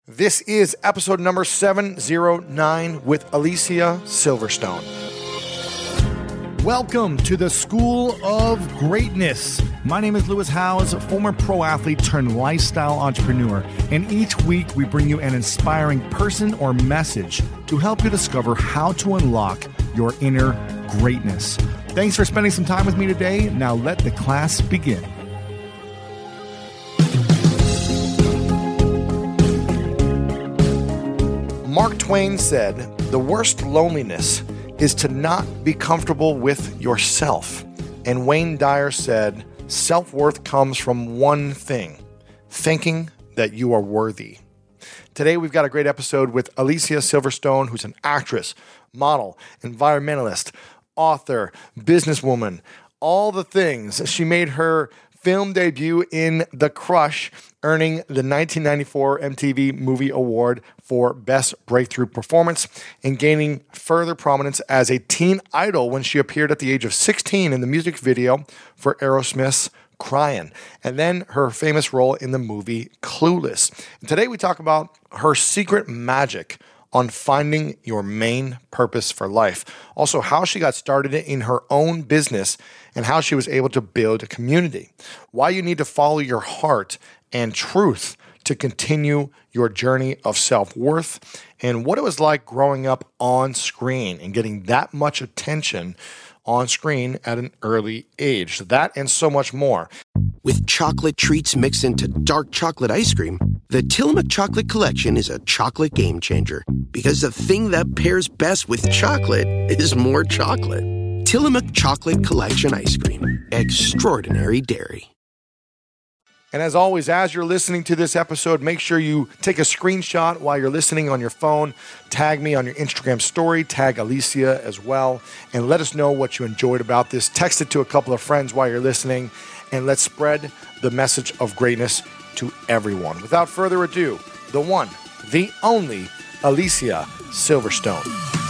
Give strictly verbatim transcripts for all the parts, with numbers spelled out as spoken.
This is episode number seven oh nine with Alicia Silverstone. Welcome to the School of Greatness. My name is Lewis Howes, former pro athlete turned lifestyle entrepreneur. And each week we bring you an inspiring person or message to help you discover how to unlock your inner greatness. Thanks for spending some time with me today. Now let the class begin. Mark Twain said, "The worst loneliness is to not be comfortable with yourself." And Wayne Dyer said, "Self-worth comes from one thing, thinking that you are worthy." Today, we've got a great episode with Alicia Silverstone, who's an actress, model, environmentalist, author, businesswoman, all the things. She made her film debut in The Crush, earning the nineteen ninety-four M T V Movie Award for Best Breakthrough Performance and gaining further prominence as a teen idol when she appeared at the age of sixteen in the music video for Aerosmith's Crying, and then her famous role in the movie Clueless. And today we talk about her secret magic on finding your main purpose for life. Also, how she got started in her own business and how she was able to build a community. Why you need to follow your heart and truth to continue your journey of self-worth, and what it was like growing up on screen and getting that much attention on screen at an early age. That and so much more. With chocolate treats mixed into dark chocolate ice cream, the Tillamook Chocolate Collection is a chocolate game changer. Because the thing that pairs best with chocolate is more chocolate. Tillamook Chocolate Collection Ice Cream. Extraordinary dairy. And as always, as you're listening to this episode, make sure you take a screenshot while you're listening on your phone. Tag me on your Instagram story. Tag Alicia as well. And let us know what you enjoyed about this. Text it to a couple of friends while you're listening. And let's spread the message of greatness to everyone. Without further ado, the one, the only Alicia Silverstone.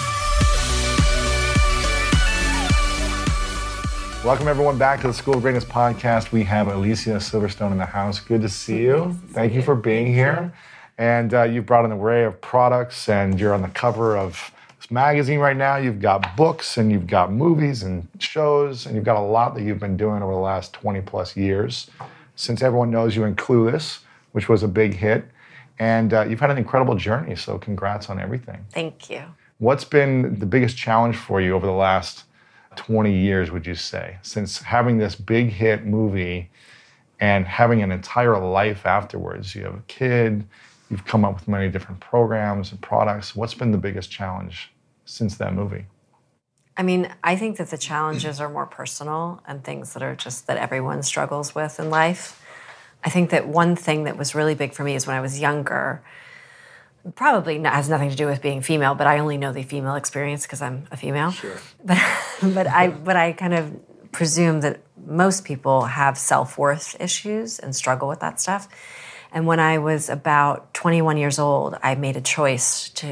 Welcome, everyone, back to the School of Greatness podcast. We have Alicia Silverstone in the house. Good to see you. Thank you for being here. And uh, you've brought an array of products, and you're on the cover of this magazine right now. You've got books, and you've got movies and shows, and you've got a lot that you've been doing over the last twenty plus years, since everyone knows you in Clueless, which was a big hit. And uh, you've had an incredible journey, so congrats on everything. Thank you. What's been the biggest challenge for you over the last twenty years, would you say, since having this big hit movie and having an entire life afterwards? You have a kid, you've come up with many different programs and products. What's been the biggest challenge since that movie? I mean, I think that the challenges are more personal and things that are just that everyone struggles with in life. I think that one thing that was really big for me is when I was younger, probably not, has nothing to do with being female, but I only know the female experience because I'm a female. Sure. But but I but I kind of presume that most people have self-worth issues and struggle with that stuff. And when I was about twenty-one years old, I made a choice to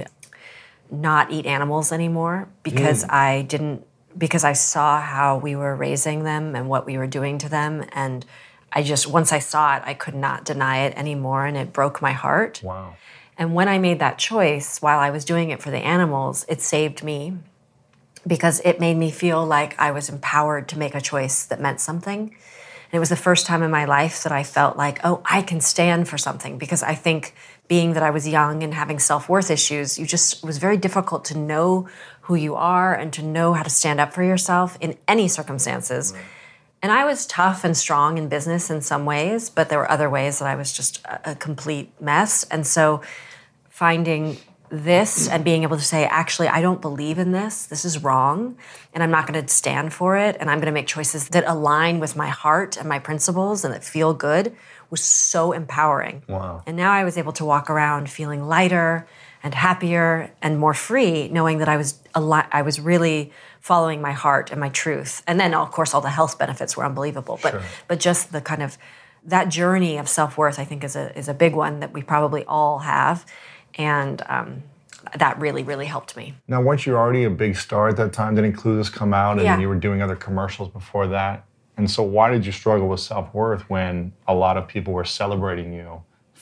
not eat animals anymore because mm. I didn't because I saw how we were raising them and what we were doing to them, and I just once I saw it, I could not deny it anymore, and it broke my heart. Wow. And when I made that choice, while I was doing it for the animals, it saved me because it made me feel like I was empowered to make a choice that meant something. And it was the first time in my life that I felt like, oh, I can stand for something, because I think being that I was young and having self-worth issues, you just, it was very difficult to know who you are and to know how to stand up for yourself in any circumstances. Right. And I was tough and strong in business in some ways, but there were other ways that I was just a, a complete mess. And so finding this and being able to say, actually, I don't believe in this. This is wrong, and I'm not going to stand for it, and I'm going to make choices that align with my heart and my principles and that feel good was so empowering. Wow. And now I was able to walk around feeling lighter and happier and more free, knowing that I was al- I was really following my heart and my truth. And then, of course, all the health benefits were unbelievable. But sure. but just the kind of that journey of self-worth, I think, is a is a big one that we probably all have. And um, that really, really helped me. Now, weren't you already a big star at that time? Didn't Clueless come out, and yeah. you were doing other commercials before that? And so why did you struggle with self-worth when a lot of people were celebrating you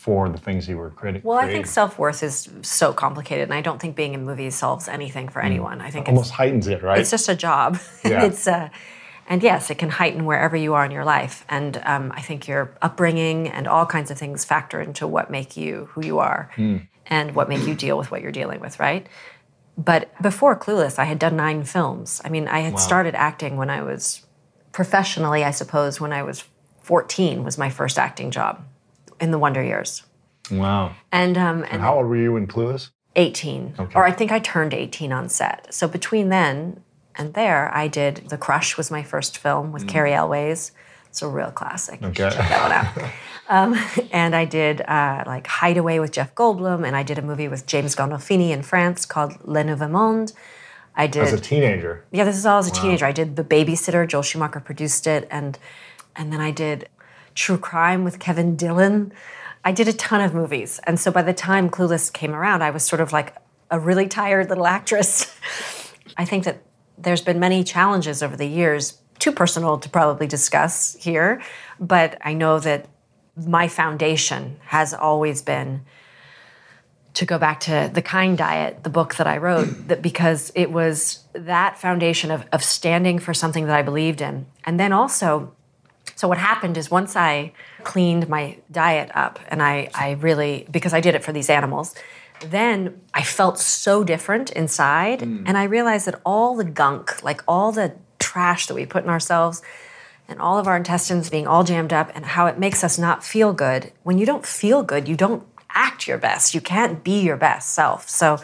for the things you were criti- Well, creating. I think self-worth is so complicated, and I don't think being in movies solves anything for anyone. I think Almost it's, heightens it, right? it's just a job. Yeah. it's uh, And yes, it can heighten wherever you are in your life. And um, I think your upbringing and all kinds of things factor into what make you who you are Mm. and what make you deal with what you're dealing with, right? But before Clueless, I had done nine films. I mean, I had Wow. started acting when I was, professionally, I suppose, when I was fourteen was my first acting job in the Wonder Years. Wow. And, um, and And how old were you in Clueless? eighteen. Okay. Or I think I turned eighteen on set. So between then and there, I did The Crush was my first film with Carrie Elways. It's a real classic. You should Okay. check that one out. Um, and I did uh, like Hideaway with Jeff Goldblum, and I did a movie with James Gandolfini in France called Le Nouveau Monde. I did. As a teenager. Yeah, this is all as a teenager. I did The Babysitter. Joel Schumacher produced it, and and then I did True Crime with Kevin Dillon. I did a ton of movies, and so by the time Clueless came around, I was sort of like a really tired little actress. I think that there's been many challenges over the years, too personal to probably discuss here, but I know that my foundation has always been to go back to The Kind Diet, the book that I wrote, that because it was that foundation of, of standing for something that I believed in. And then also, so what happened is once I cleaned my diet up, and I, I really, because I did it for these animals, then I felt so different inside, mm. and I realized that all the gunk, like all the trash that we put in ourselves, and all of our intestines being all jammed up, and how it makes us not feel good. When you don't feel good, you don't act your best. You can't be your best self. So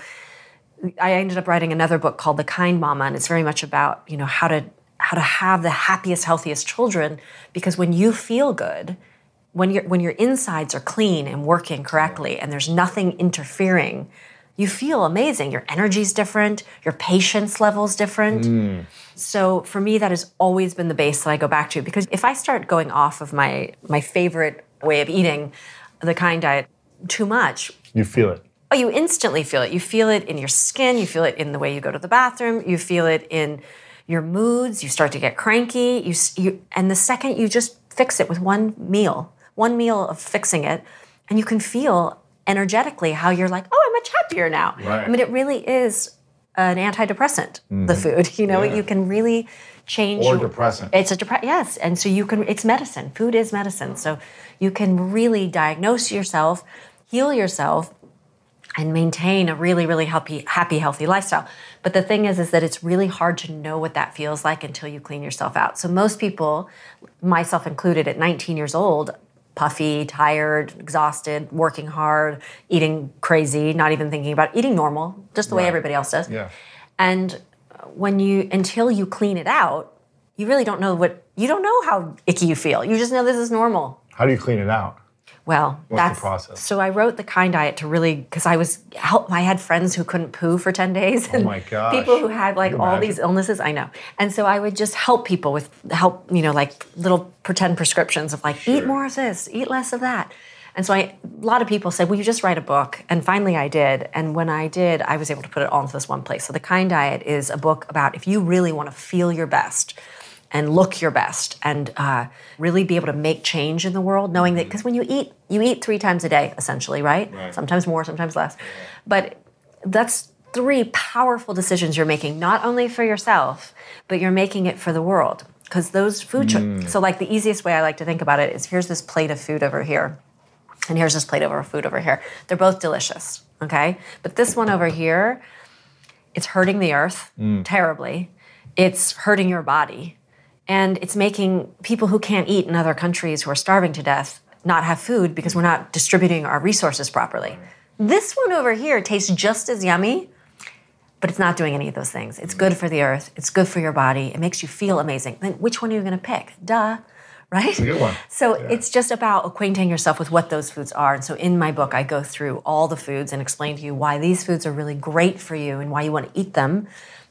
I ended up writing another book called The Kind Mama, and it's very much about, you know, how to how to have the happiest, healthiest children, because when you feel good, when your when your insides are clean and working correctly, and there's nothing interfering, you feel amazing. Your energy's different, your patience level's different. Mm. So for me, that has always been the base that I go back to, because if I start going off of my my favorite way of eating, the Kind Diet, too much, you feel it. Oh, you instantly feel it. You feel it in your skin. You feel it in the way you go to the bathroom. You feel it in your moods. You start to get cranky. You, you and the second you just fix it with one meal, one meal of fixing it, and you can feel energetically how you're like, oh, I'm much happier now. Right. I mean, it really is an antidepressant, mm-hmm. the food. You know, yeah. You can really change. Or your, depressant. It's a depressant, yes. And so you can, it's medicine. Food is medicine. So you can really diagnose yourself, heal yourself, and maintain a really, really happy, happy, healthy lifestyle. But the thing is, is that it's really hard to know what that feels like until you clean yourself out. So most people, myself included, at nineteen years old, puffy, tired, exhausted, working hard, eating crazy, not even thinking about it, eating normal, just the way right. everybody else does. Yeah. And when you, until you clean it out, you really don't know what, you don't know how icky you feel. You just know this is normal. How do you clean it out? Well, What's that's the process? So I wrote The Kind Diet to really, because I was, help, I had friends who couldn't poo for ten days. Oh my gosh. People who had like Can you all imagine? these illnesses, I know. And so I would just help people with, help, you know, like little pretend prescriptions of like, Sure. eat more of this, eat less of that. And so I, a lot of people said, well, you just write a book. And finally I did. And when I did, I was able to put it all into this one place. So The Kind Diet is a book about if you really want to feel your best and look your best and uh, really be able to make change in the world, knowing that, because when you eat, you eat three times a day, essentially, right? Right. Sometimes more, sometimes less. But that's three powerful decisions you're making, not only for yourself, but you're making it for the world. Because those food, cho- Mm. so like the easiest way I like to think about it is here's this plate of food over here, and here's this plate of food over here. They're both delicious, okay? But this one over here, it's hurting the earth Mm. terribly. It's hurting your body. And it's making people who can't eat in other countries who are starving to death not have food because we're not distributing our resources properly. This one over here tastes just as yummy, but it's not doing any of those things. It's good for the earth. It's good for your body. It makes you feel amazing. Then which one are you going to pick? Duh, right? That's a good one. So Yeah. it's just about acquainting yourself with what those foods are. And so in my book, I go through all the foods and explain to you why these foods are really great for you and why you want to eat them.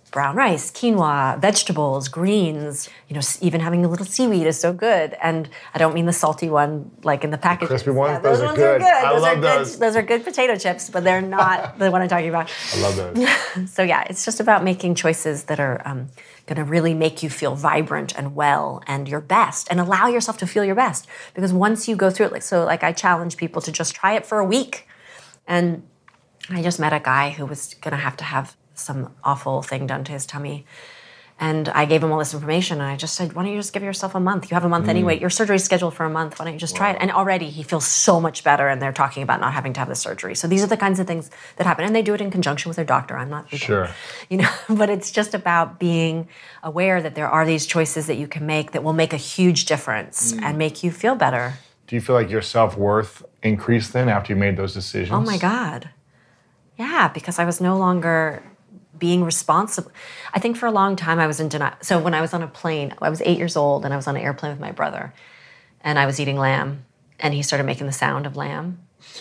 brown rice, quinoa, vegetables, greens, you know, even having a little seaweed is so good. And I don't mean the salty one like in the package. Crispy ones? Yeah, those, those are ones good. are good. I those love are those. good. Those are good potato chips, but they're not the one I'm talking about. I love those. So yeah, it's just about making choices that are um, going to really make you feel vibrant and well and your best, and allow yourself to feel your best. Because once you go through it, like so, like I challenge people to just try it for a week. And I just met a guy who was going to have to have some awful thing done to his tummy. And I gave him all this information, and I just said, why don't you just give yourself a month? You have a month mm. anyway. Your surgery's scheduled for a month. Why don't you just wow. try it? And already he feels so much better, and they're talking about not having to have the surgery. So these are the kinds of things that happen. And they do it in conjunction with their doctor. I'm not... Sure. You know, but it's just about being aware that there are these choices that you can make that will make a huge difference mm. and make you feel better. Do you feel like your self-worth increased then after you made those decisions? Oh, my God. Yeah, because I was no longer... being responsible. I think for a long time I was in denial. So when I was on a plane, I was eight years old and I was on an airplane with my brother and I was eating lamb and he started making the sound of lamb.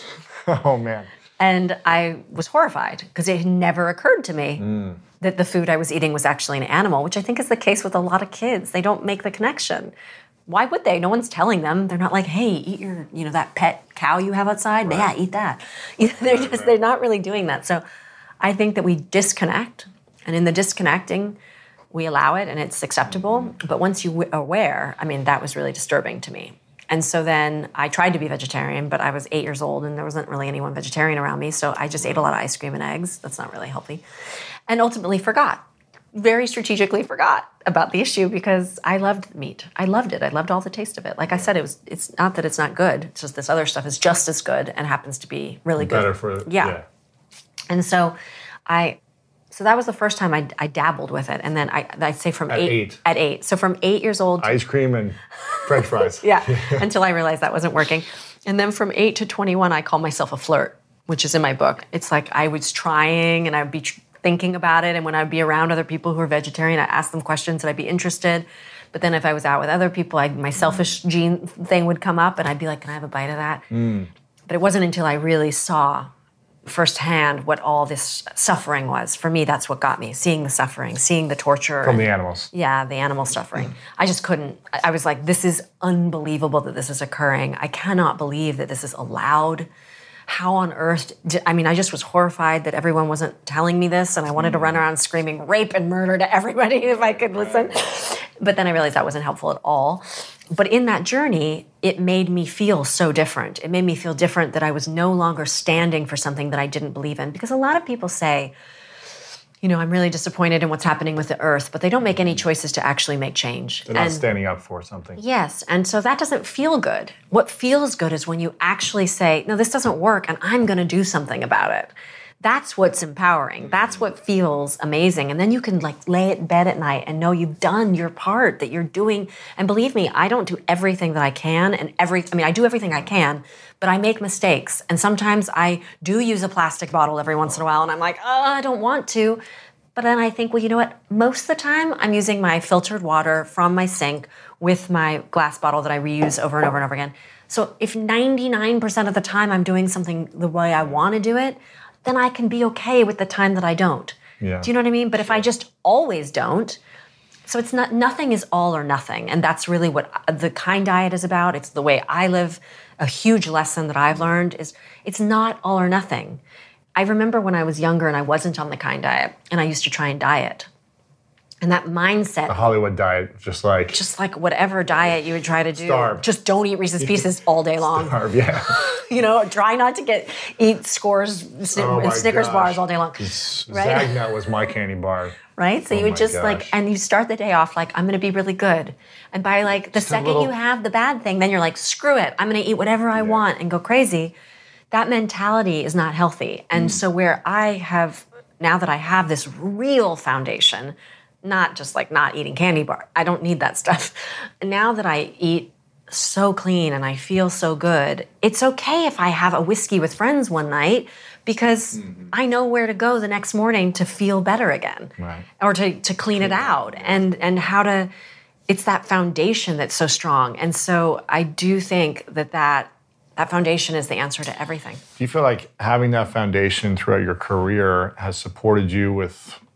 Oh man. And I was horrified because it had never occurred to me mm. that the food I was eating was actually an animal, which I think is the case with a lot of kids. They don't make the connection. Why would they? No one's telling them. They're not like, hey, eat your, you know, that pet cow you have outside. Right. Yeah, eat that. You know, they're just, right, right. they're not really doing that. So I think that we disconnect, and in the disconnecting, we allow it, and it's acceptable. But once you are aware, I mean, that was really disturbing to me. And so then I tried to be vegetarian, but I was eight years old, and there wasn't really anyone vegetarian around me, so I just ate a lot of ice cream and eggs. That's not really healthy. And ultimately forgot, very strategically forgot about the issue because I loved meat. I loved it. I loved all the taste of it. Like I said, it was. It's not that it's not good. It's just this other stuff is just as good and happens to be really good. Better for yeah. yeah. And so I, so that was the first time I, I dabbled with it. And then I, I'd say from at eight, eight. At eight. So from eight years old. Ice cream and French fries. yeah, until I realized that wasn't working. And then from eight to twenty-one, I call myself a flirt, which is in my book. It's like I was trying and I'd be tr- thinking about it. And when I'd be around other people who are vegetarian, I'd ask them questions and I'd be interested. But then if I was out with other people, I'd, my selfish gene thing would come up and I'd be like, can I have a bite of that? Mm. But it wasn't until I really saw firsthand what all this suffering was. For me, that's what got me, seeing the suffering, seeing the torture. From and, the animals. Yeah, the animal suffering. I just couldn't, I was like, this is unbelievable that this is occurring. I cannot believe that this is allowed. How on earth, did, I mean, I just was horrified that everyone wasn't telling me this, and I wanted to run around screaming rape and murder to everybody if I could listen. But then I realized that wasn't helpful at all. But in that journey, it made me feel so different. It made me feel different that I was no longer standing for something that I didn't believe in. Because a lot of people say, you know, I'm really disappointed in what's happening with the earth, but they don't make any choices to actually make change. They're not and, standing up for something. Yes, and so that doesn't feel good. What feels good is when you actually say, no, this doesn't work, and I'm going to do something about it. That's what's empowering. That's what feels amazing. And then you can like lay in bed at night and know you've done your part, that you're doing. And believe me, I don't do everything that I can. And every, I mean, I do everything I can, but I make mistakes. And sometimes I do use a plastic bottle every once in a while. And I'm like, oh, I don't want to. But then I think, well, you know what? Most of the time I'm using my filtered water from my sink with my glass bottle that I reuse over and over and over again. So if ninety-nine percent of the time I'm doing something the way I want to do it, then I can be okay with the time that I don't. Yeah. Do you know what I mean? But if I just always don't, so it's not, nothing is all or nothing. And that's really what the Kind Diet is about. It's the way I live. A huge lesson that I've learned is it's not all or nothing. I remember when I was younger and I wasn't on the Kind Diet and I used to try and diet. And that mindset. The Hollywood diet, just like. Just like whatever diet you would try to do. Starve. Just don't eat Reese's Pieces all day long. Starve, yeah. You know, try not to get, eat Scores, oh and Snickers gosh. bars all day long. Right? Zagnut was my candy bar. Right? So oh you would just gosh. like, and you start the day off like, I'm going to be really good. And by like the just second little... you have the bad thing, then you're like, screw it. I'm going to eat whatever I yeah. want and go crazy. That mentality is not healthy. And mm. so where I have, now that I have this real foundation, not just like not eating candy bar. I don't need that stuff. Now that I eat so clean and I feel so good, it's okay if I have a whiskey with friends one night because mm-hmm. I know where to go the next morning to feel better again. Right. Or to, to clean it out and, and how to, it's that foundation that's so strong. And so I do think that that, that foundation is the answer to everything. Do you feel like having that foundation throughout your career has supported you with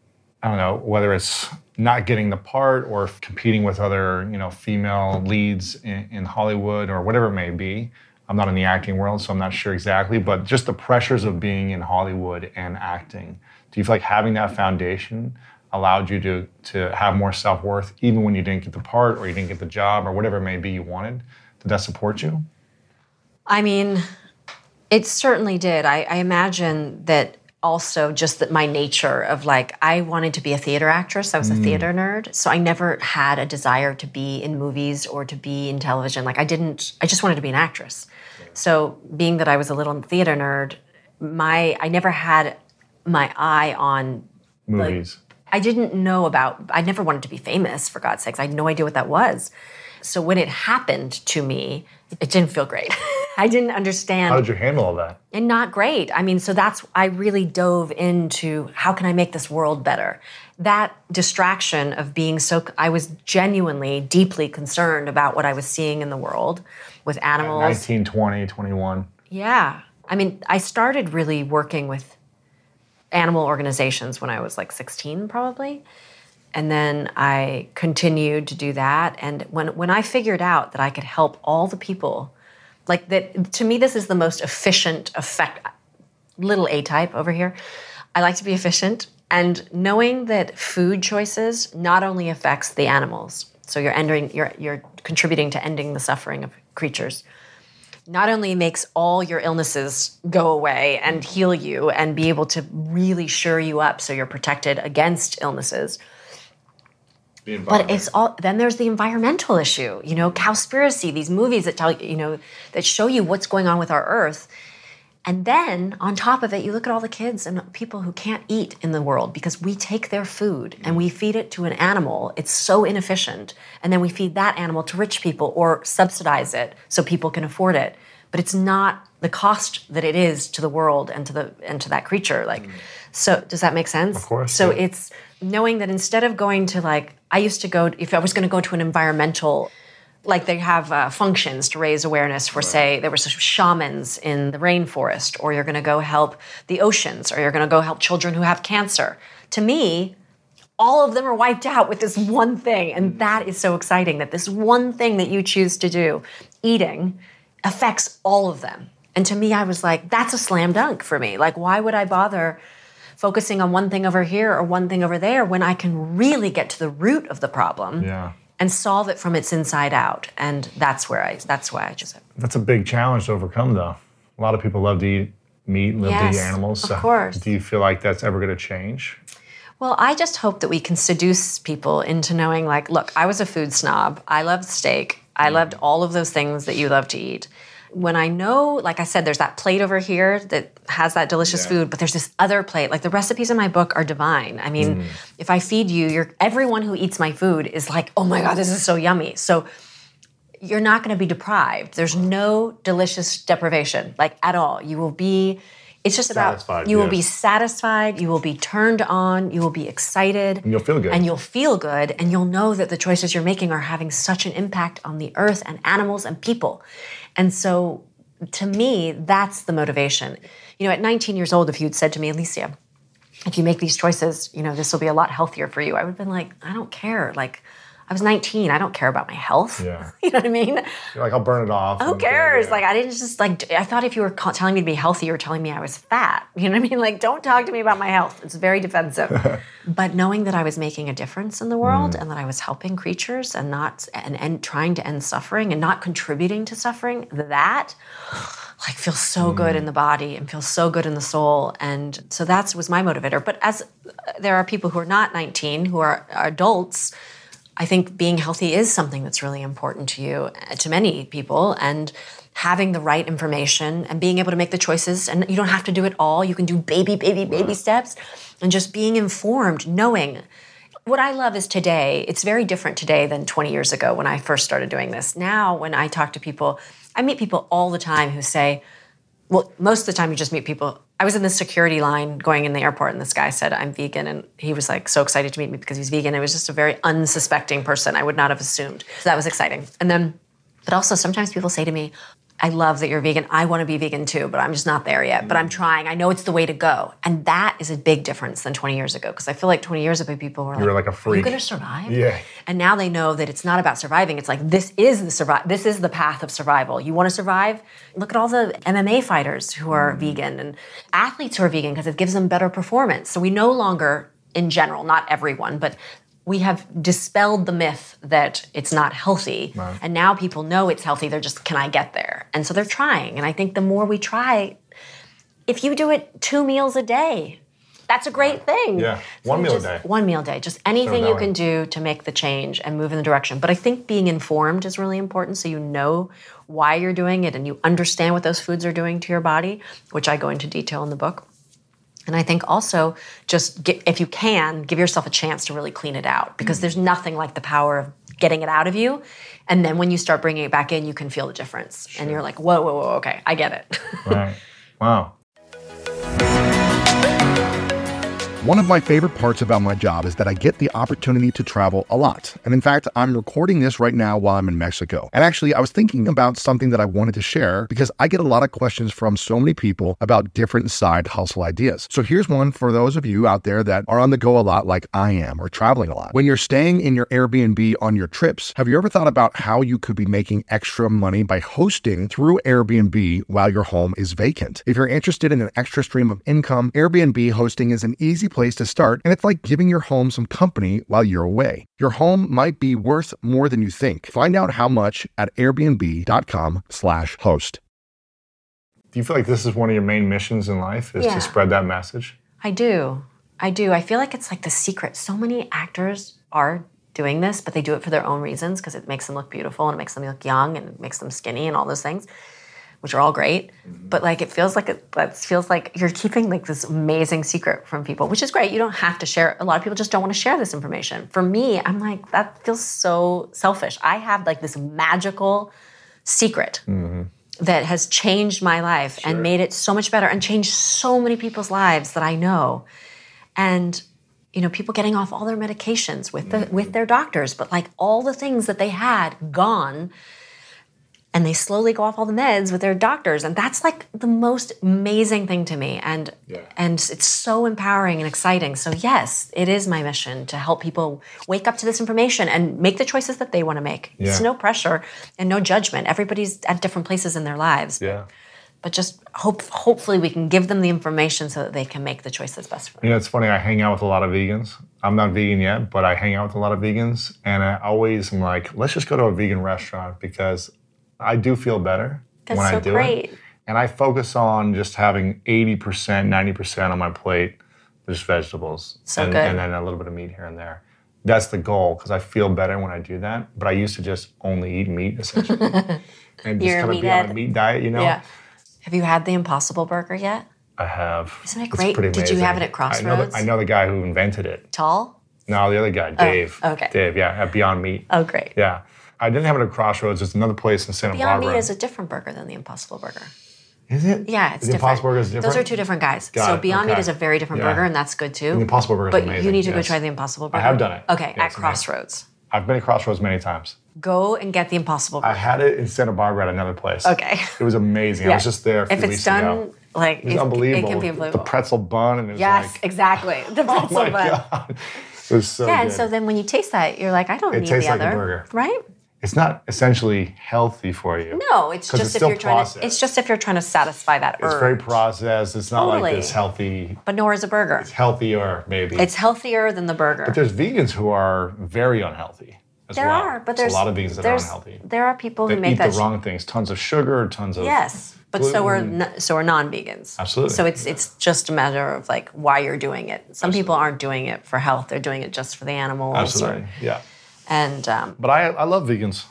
I don't know, whether it's not getting the part or competing with other, you know, female leads in, in Hollywood or whatever it may be. I'm not in the acting world, so I'm not sure exactly, but just the pressures of being in Hollywood and acting. Do you feel like having that foundation allowed you to to have more self-worth even when you didn't get the part or you didn't get the job or whatever it may be you wanted? Did that support you? I mean, it certainly did. I, I imagine that also just that my nature of like, I wanted to be a theater actress. I was a mm. theater nerd. So I never had a desire to be in movies or to be in television. Like I didn't, I just wanted to be an actress. So being that I was a little theater nerd, my, I never had my eye on movies. Like, I didn't know about, I never wanted to be famous, for God's sakes. I had no idea what that was. So when it happened to me, it didn't feel great. I didn't understand. How did you handle all that? And not great. I mean, so that's, I really dove into how can I make this world better? That distraction of being so, I was genuinely, deeply concerned about what I was seeing in the world with animals. nineteen, twenty, twenty-one. Yeah. I mean, I started really working with animal organizations when I was like sixteen, probably. And then I continued to do that. And when, when I figured out that I could help all the people, like that, to me, this is the most efficient effect, little A-type over here. I like to be efficient. And knowing that food choices not only affects the animals, so you're ending, you're, you're contributing to ending the suffering of creatures, not only makes all your illnesses go away and heal you and be able to really shore you up so you're protected against illnesses, but it's all, then there's the environmental issue, you know, Cowspiracy, these movies that tell you, you know, that show you what's going on with our earth. And then on top of it, you look at all the kids and people who can't eat in the world because we take their food and we feed it to an animal. It's so inefficient. And then we feed that animal to rich people or subsidize it so people can afford it. But it's not the cost that it is to the world and to the and to that creature. Like, mm. So does that make sense? Of course. So yeah. It's knowing that instead of going to like, I used to go, if I was going to go to an environmental, like they have uh, functions to raise awareness for, right. say, there were some shamans in the rainforest, or you're going to go help the oceans, or you're going to go help children who have cancer. To me, all of them are wiped out with this one thing. And that is so exciting that this one thing that you choose to do, eating, affects all of them. And to me, I was like, that's a slam dunk for me. Like, why would I bother focusing on one thing over here or one thing over there when I can really get to the root of the problem yeah. and solve it from its inside out? And that's where I, that's why I just... That's a big challenge to overcome, though. A lot of people love to eat meat, love yes, to eat animals. Of so course. Do you feel like that's ever going to change? Well, I just hope that we can seduce people into knowing, like, look, I was a food snob. I loved steak. I loved all of those things that you love to eat. When I know, like I said, there's that plate over here that has that delicious yeah. food, but there's this other plate. Like the recipes in my book are divine. I mean, mm. if I feed you, you're, everyone who eats my food is like, oh my God, this is so yummy. So you're not going to be deprived. There's no delicious deprivation, like at all. You will be, it's just satisfied, about, you yes. will be satisfied, you will be turned on, you will be excited. And you'll feel good. And you'll feel good, and you'll know that the choices you're making are having such an impact on the earth and animals and people. And so, to me, that's the motivation. You know, at nineteen years old, if you'd said to me, Alicia, if you make these choices, you know, this will be a lot healthier for you, I would have been like, I don't care. Like, I was nineteen. I don't care about my health. Yeah. You know what I mean? You're like, I'll burn it off. Who cares? Like, I didn't just, like, I thought if you were telling me to be healthy, you were telling me I was fat. You know what I mean? Like, don't talk to me about my health. It's very defensive. But knowing that I was making a difference in the world mm. and that I was helping creatures and not, and, and trying to end suffering and not contributing to suffering, that, like, feels so mm. good in the body and feels so good in the soul. And so that was my motivator. But as there are people who are not nineteen, who are, are adults, I think being healthy is something that's really important to you, to many people, and having the right information and being able to make the choices. And you don't have to do it all. You can do baby, baby, baby right. steps, and just being informed, knowing. What I love is today, it's very different today than twenty years ago when I first started doing this. Now, when I talk to people, I meet people all the time who say, well, most of the time you just meet people. I was in the security line going in the airport, and this guy said, I'm vegan. And he was like so excited to meet me because he's vegan. It was just a very unsuspecting person. I would not have assumed. So that was exciting. And then, but also sometimes people say to me, I love that you're vegan. I want to be vegan too, but I'm just not there yet. But I'm trying. I know it's the way to go. And that is a big difference than twenty years ago. Because I feel like twenty years ago, people were You were like, like a are you freak. going to survive? Yeah. And now they know that it's not about surviving. It's like, this is the survive. This is the path of survival. You want to survive? Look at all the M M A fighters who are vegan and athletes who are vegan because it gives them better performance. So we no longer, in general, not everyone, but we have dispelled the myth that it's not healthy. Right. And now people know it's healthy. They're just, can I get there? And so they're trying. And I think the more we try, if you do it two meals a day, that's a great thing. Yeah, So one meal a just- day. One meal a day. Just anything that you way. can do to make the change and move in the direction. But I think being informed is really important so you know why you're doing it and you understand what those foods are doing to your body, which I go into detail in the book. And I think also just, get, if you can, give yourself a chance to really clean it out because there's nothing like the power of getting it out of you. And then when you start bringing it back in, you can feel the difference. And you're like, whoa, whoa, whoa, okay, I get it. Right. Wow. One of my favorite parts about my job is that I get the opportunity to travel a lot. And in fact, I'm recording this right now while I'm in Mexico. And actually, I was thinking about something that I wanted to share because I get a lot of questions from so many people about different side hustle ideas. So here's one for those of you out there that are on the go a lot like I am or traveling a lot. When you're staying in your Airbnb on your trips, have you ever thought about how you could be making extra money by hosting through Airbnb while your home is vacant? If you're interested in an extra stream of income, Airbnb hosting is an easy place to start, and it's like giving your home some company while you're away. Your home might be worth more than you think. Find out how much at airbnb.com slash host. Do you feel like this is one of your main missions in life, is Yeah. to spread that message? I do. I do. I feel like it's like the secret. So many actors are doing this, but they do it for their own reasons because it makes them look beautiful and it makes them look young and it makes them skinny and all those things, which are all great. But like it feels like it that feels like you're keeping like this amazing secret from people, which is great. You don't have to share. A lot of people just don't want to share this information. For me, I'm like, that feels so selfish. I have like this magical secret that has changed my life and made it so much better and changed so many people's lives that I know. And you know, people getting off all their medications with the with their doctors, but like all the things that they had gone. And they slowly go off all the meds with their doctors. And that's like the most amazing thing to me. And Yeah. and it's so empowering and exciting. So yes, it is my mission to help people wake up to this information and make the choices that they want to make. It's Yeah. no pressure and no judgment. Everybody's at different places in their lives. Yeah. But just hope hopefully we can give them the information so that they can make the choice that's best for them. You know, it's funny, I hang out with a lot of vegans. I'm not vegan yet, but I hang out with a lot of vegans. And I always am like, let's just go to a vegan restaurant because I do feel better That's when so I do great. it. And I focus on just having eighty percent, ninety percent on my plate, just vegetables. So and, good. and then a little bit of meat here and there. That's the goal because I feel better when I do that. But I used to just only eat meat, essentially. and just You're a kind of be on a meathead. meat diet, you know? Yeah. Have you had the Impossible Burger yet? I have. Isn't it It's great? pretty Did you have amazing. it at I know, Crossroads? the, I know the guy who invented it. Tall? No, the other guy, Dave. okay. Dave, yeah, at Beyond Meat. Oh, great. Yeah. I didn't have it at Crossroads. It's another place in Santa Beyond Barbara. Meat is a different burger than the Impossible Burger. Is it? Yeah, it's the different. Impossible Burger is different? Those are two different guys. Got so it, Beyond Meat okay. is a very different Yeah. burger, and that's good too. The Impossible Burger is but amazing. you need to go yes. try the Impossible Burger. I have done it. Okay, Yes, at amazing. Crossroads. I've been at Crossroads many times. Go and get the Impossible I Burger. had it in Santa Barbara at another place. Okay. It was amazing. I Yeah. was just there a few If it's weeks done, ago. like It was it, unbelievable. it can be The unbelievable. pretzel bun and it was Yes, like, exactly. The oh pretzel my bun. God. It was so Yeah, good. and so then when you taste that, you're like, I don't It need tastes the like a other, burger. right? It's not essentially healthy for you. No, it's 'Cause just it's if still you're trying processed. to. It's just if you're trying to satisfy that urge. It's very processed. It's not Totally. like this healthy, But nor is a burger. it's healthier maybe. It's healthier than the burger. But there's vegans who are very unhealthy as there well. are, but There's there's a lot of vegans that are there's- unhealthy. There are people They who make eat that. the wrong things. Tons of sugar, tons of Yes, but so are gluten. no, so are non-vegans. Absolutely. So it's it's just a matter of like why you're doing it. Some people aren't doing it for health; they're doing it just for the animals. Absolutely, or- yeah. and um, But I, I love vegans.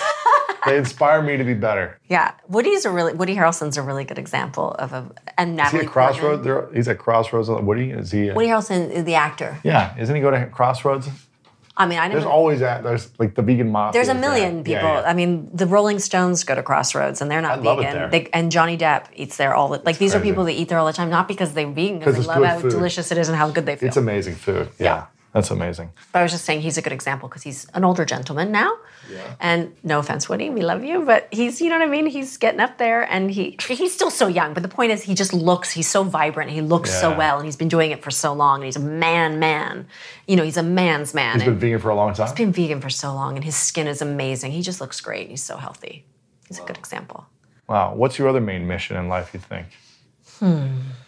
They inspire me to be better. yeah, Woody's a really Woody Harrelson's a really good example of a and Is he Natalie at Crossroads? Portman. There, he's at Crossroads. Woody, is he? A, Woody Harrelson is the actor. yeah, isn't he go to Crossroads? I mean, I There's never. always that. There's like the vegan mafia. There's a is million there. people. Yeah, yeah. I mean, the Rolling Stones go to Crossroads, and they're not I love it vegan. there. They, and Johnny Depp eats there all the like. These are crazy. people that eat there all the time, not because they're vegan, because 'Cause they it's love good how food. delicious it is and how good they feel. It's amazing food. Yeah. That's amazing. But I was just saying he's a good example because he's an older gentleman now. Yeah. And no offense, Woody, we love you, but he's, you know what I mean? He's getting up there and he he's still so young. But the point is he just looks, he's so vibrant. He looks Yeah. so well and he's been doing it for so long. And he's a man, man. You know, he's a man's man. He's been and vegan for a long time? He's been vegan for so long and his skin is amazing. He just looks great. He's so healthy. He's wow. a good example. Wow. What's your other main mission in life, you think? Hmm.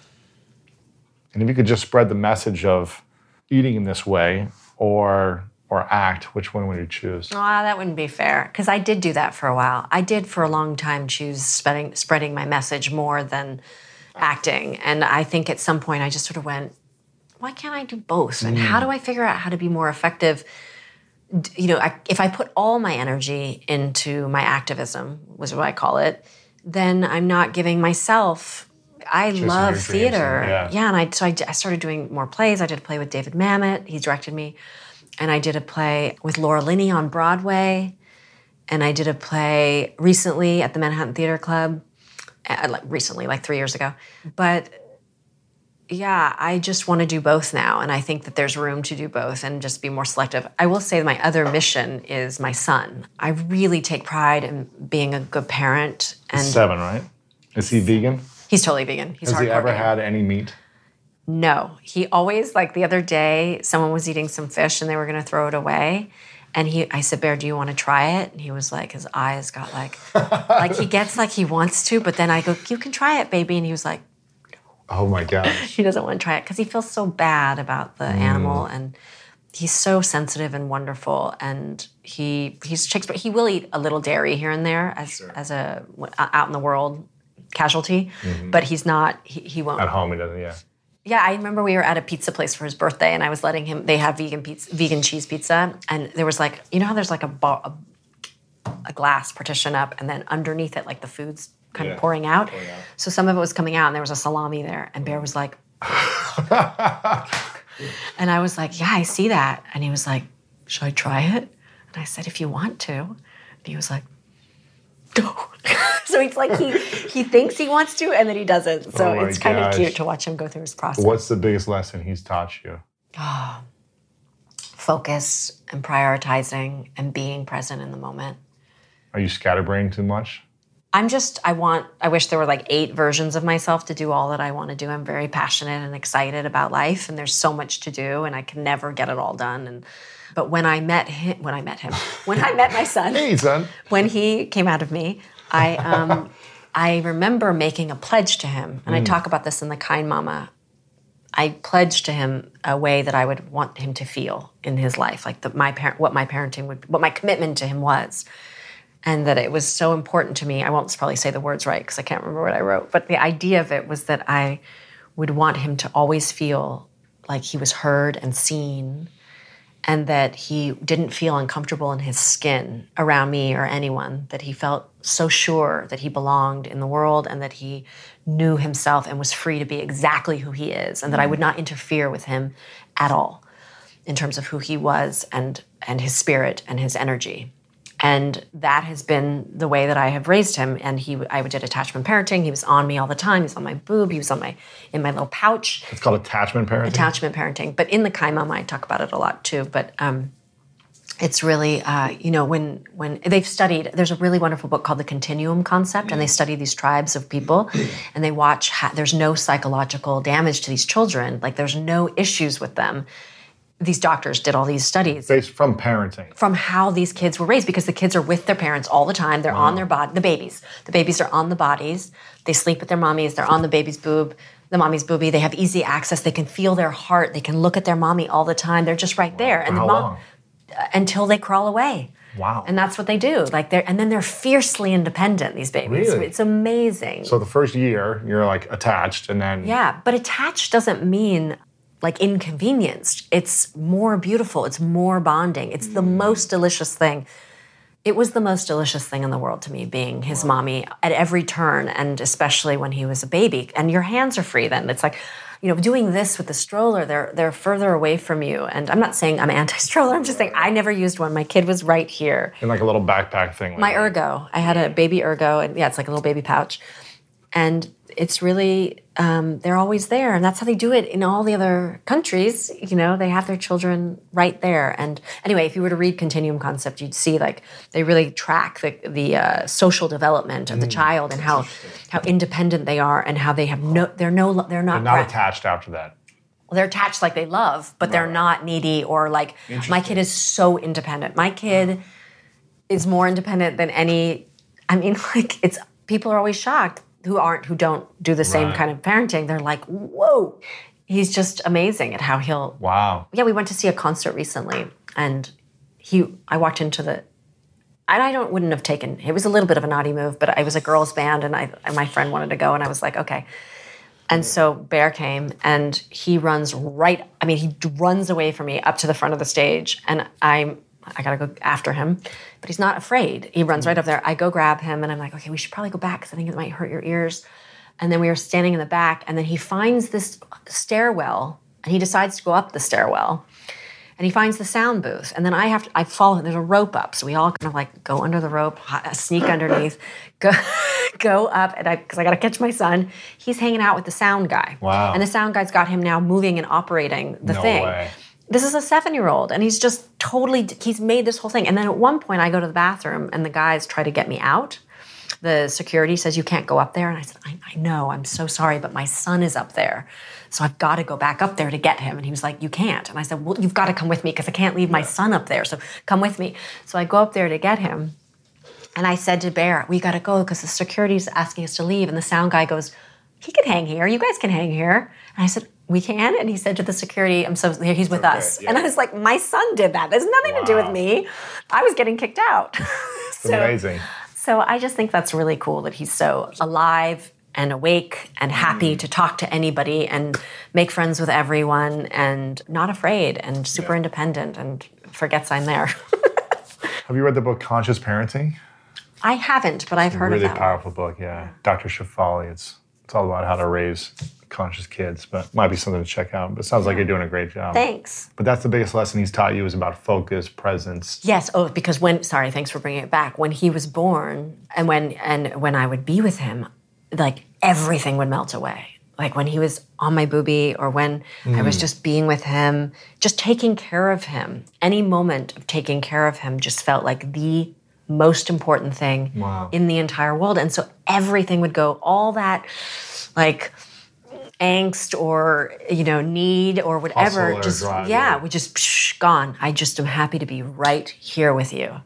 And if you could just spread the message of eating in this way or or act, which one would you choose? Oh, that wouldn't be fair because I did do that for a while. I did for a long time choose spreading, spreading my message more than acting. And I think at some point I just sort of went, why can't I do both? And mm. how do I figure out how to be more effective? You know, I, if I put all my energy into my activism, was what I call it, then I'm not giving myself... I Just love theater. And, yeah. yeah, and I so I, I started doing more plays. I did a play with David Mamet. He directed me. And I did a play with Laura Linney on Broadway. And I did a play recently at the Manhattan Theater Club. Uh, like recently, like three years ago. But yeah, I just want to do both now. And I think that there's room to do both and just be more selective. I will say my other mission is my son. I really take pride in being a good parent. And He's seven, right? Is he vegan? He's totally vegan. He's Has he ever vegan. had any meat? No. He always, like the other day, someone was eating some fish and they were going to throw it away. And he, I said, Bear, do you want to try it? And he was like, his eyes got like, like he gets like he wants to, but then I go, you can try it, baby. And he was like, oh my gosh. He doesn't want to try it because he feels so bad about the mm. animal. And he's so sensitive and wonderful. And he he's Shakespeare. He will eat a little dairy here and there as, sure. as a out in the world casualty, mm-hmm. but he's not, he, he won't. At home he doesn't, yeah. Yeah, I remember we were at a pizza place for his birthday and I was letting him, they have vegan pizza, vegan cheese pizza. And there was like, you know how there's like a, a, a glass partition up and then underneath it, like the food's kind yeah. of pouring out. pouring out. So some of it was coming out and there was a salami there. And Bear was like, and I was like, yeah, I see that. And he was like, should I try it? And I said, if you want to. And he was like, no. So it's like he he thinks he wants to and then he doesn't. So oh it's kind gosh. of cute to watch him go through his process. What's the biggest lesson he's taught you? Oh, focus and prioritizing and being present in the moment. Are you scatterbrained too much? I'm just, I want, I wish there were like eight versions of myself to do all that I want to do. I'm very passionate and excited about life and there's so much to do and I can never get it all done. And But when I met him, when I met him, when I met my son, hey, son. when he came out of me, I um, I remember making a pledge to him, and mm. I talk about this in The Kind Mama. I pledged to him a way that I would want him to feel in his life, like the, my parent, what my parenting would, what my commitment to him was, and that it was so important to me. I won't probably say the words right because I can't remember what I wrote, but the idea of it was that I would want him to always feel like he was heard and seen, and that he didn't feel uncomfortable in his skin around me or anyone, that he felt so sure that he belonged in the world and that he knew himself and was free to be exactly who he is, and that I would not interfere with him at all in terms of who he was and, and his spirit and his energy. And that has been the way that I have raised him. And he, I did attachment parenting. He was on me all the time. He was on my boob. He was on my in my little pouch. It's called attachment parenting? Attachment parenting. But in The Kind Mama, I talk about it a lot too. But um, it's really, uh, you know, when when they've studied, there's a really wonderful book called The Continuum Concept, and they study these tribes of people, and they watch, how, there's no psychological damage to these children. Like there's no issues with them. These doctors did all these studies. Based from parenting. From how these kids were raised, because the kids are with their parents all the time. They're wow. on their body, the babies. The babies are on the bodies. They sleep with their mommies. They're on the baby's boob, the mommy's boobie. They have easy access. They can feel their heart. They can look at their mommy all the time. They're just right wow. there. For and how the mom, long? Uh, until they crawl away. Wow. And that's what they do. Like they're, and then they're fiercely independent, these babies. Really? It's amazing. So the first year, you're like attached, and then... Yeah, but attached doesn't mean like inconvenienced. It's more beautiful. It's more bonding. It's the most delicious thing. It was the most delicious thing in the world to me, being his wow. mommy at every turn, and especially when he was a baby. And your hands are free then. It's like, you know, doing this with the stroller, they're they're further away from you. And I'm not saying I'm anti-stroller. I'm just saying I never used one. My kid was right here. In like a little backpack thing. Like My that. ergo. I had a baby ergo, and yeah, it's like a little baby pouch. And it's really, um, they're always there. And that's how they do it in all the other countries. You know, they have their children right there. And anyway, if you were to read Continuum Concept, you'd see like they really track the, the uh, social development of the mm, child and how how independent they are and how they have no, they're no, they're not. They're not gra- attached after that. Well, they're attached like they love, but they're right. not needy or like, my kid is so independent. My kid is more independent than any, I mean, like it's, people are always shocked who aren't, who don't do the same right. kind of parenting. They're like, whoa, he's just amazing at how he'll. Wow. Yeah, we went to see a concert recently, and he, I walked into the, and I don't, wouldn't have taken, it was a little bit of a naughty move, but it was a girls' band, and I, and my friend wanted to go, and I was like, okay. And so Bear came, and he runs right, I mean, he runs away from me up to the front of the stage, and I'm, I gotta go after him, but he's not afraid. He runs right up there. I go grab him, and I'm like, okay, we should probably go back because I think it might hurt your ears. And then we were standing in the back, and then he finds this stairwell, and he decides to go up the stairwell, and he finds the sound booth. And then I have to, I follow, there's a rope up, so we all kind of like go under the rope, sneak underneath, go go up, and I, because I gotta catch my son. He's hanging out with the sound guy. Wow. And the sound guy's got him now moving and operating the no thing. Way. This is a seven-year-old, and he's just totally, he's made this whole thing. And then at one point, I go to the bathroom, and the guys try to get me out. The security says, you can't go up there. And I said, I, I know, I'm so sorry, but my son is up there. So I've got to go back up there to get him. And he was like, you can't. And I said, well, you've got to come with me because I can't leave my son up there. So come with me. So I go up there to get him. And I said to Bear, we got to go because the security's asking us to leave. And the sound guy goes, he can hang here. You guys can hang here. And I said, we can? And he said to the security, I'm so he's with okay, us. Yeah. And I was like, my son did that. There's nothing wow. to do with me. I was getting kicked out. so, amazing. So I just think that's really cool that he's so alive and awake and happy mm. to talk to anybody and make friends with everyone and not afraid and super yeah. independent and forgets I'm there. Have you read the book Conscious Parenting? I haven't, but I've it's heard a really of that. Really powerful book, yeah. Doctor Shefali. It's it's all about how to raise conscious kids, but might be something to check out. But it sounds like you're doing a great job. Thanks. But that's the biggest lesson he's taught you is about focus, presence. Yes. Oh, because when sorry, thanks for bringing it back. When he was born, and when and when I would be with him, like everything would melt away. Like when he was on my boobie, or when mm. I was just being with him, just taking care of him. Any moment of taking care of him just felt like the most important thing wow. in the entire world. And so everything would go, all that like angst or, you know, need or whatever, Hustle just, or drive, yeah, yeah, would just psh, gone. I just am happy to be right here with you.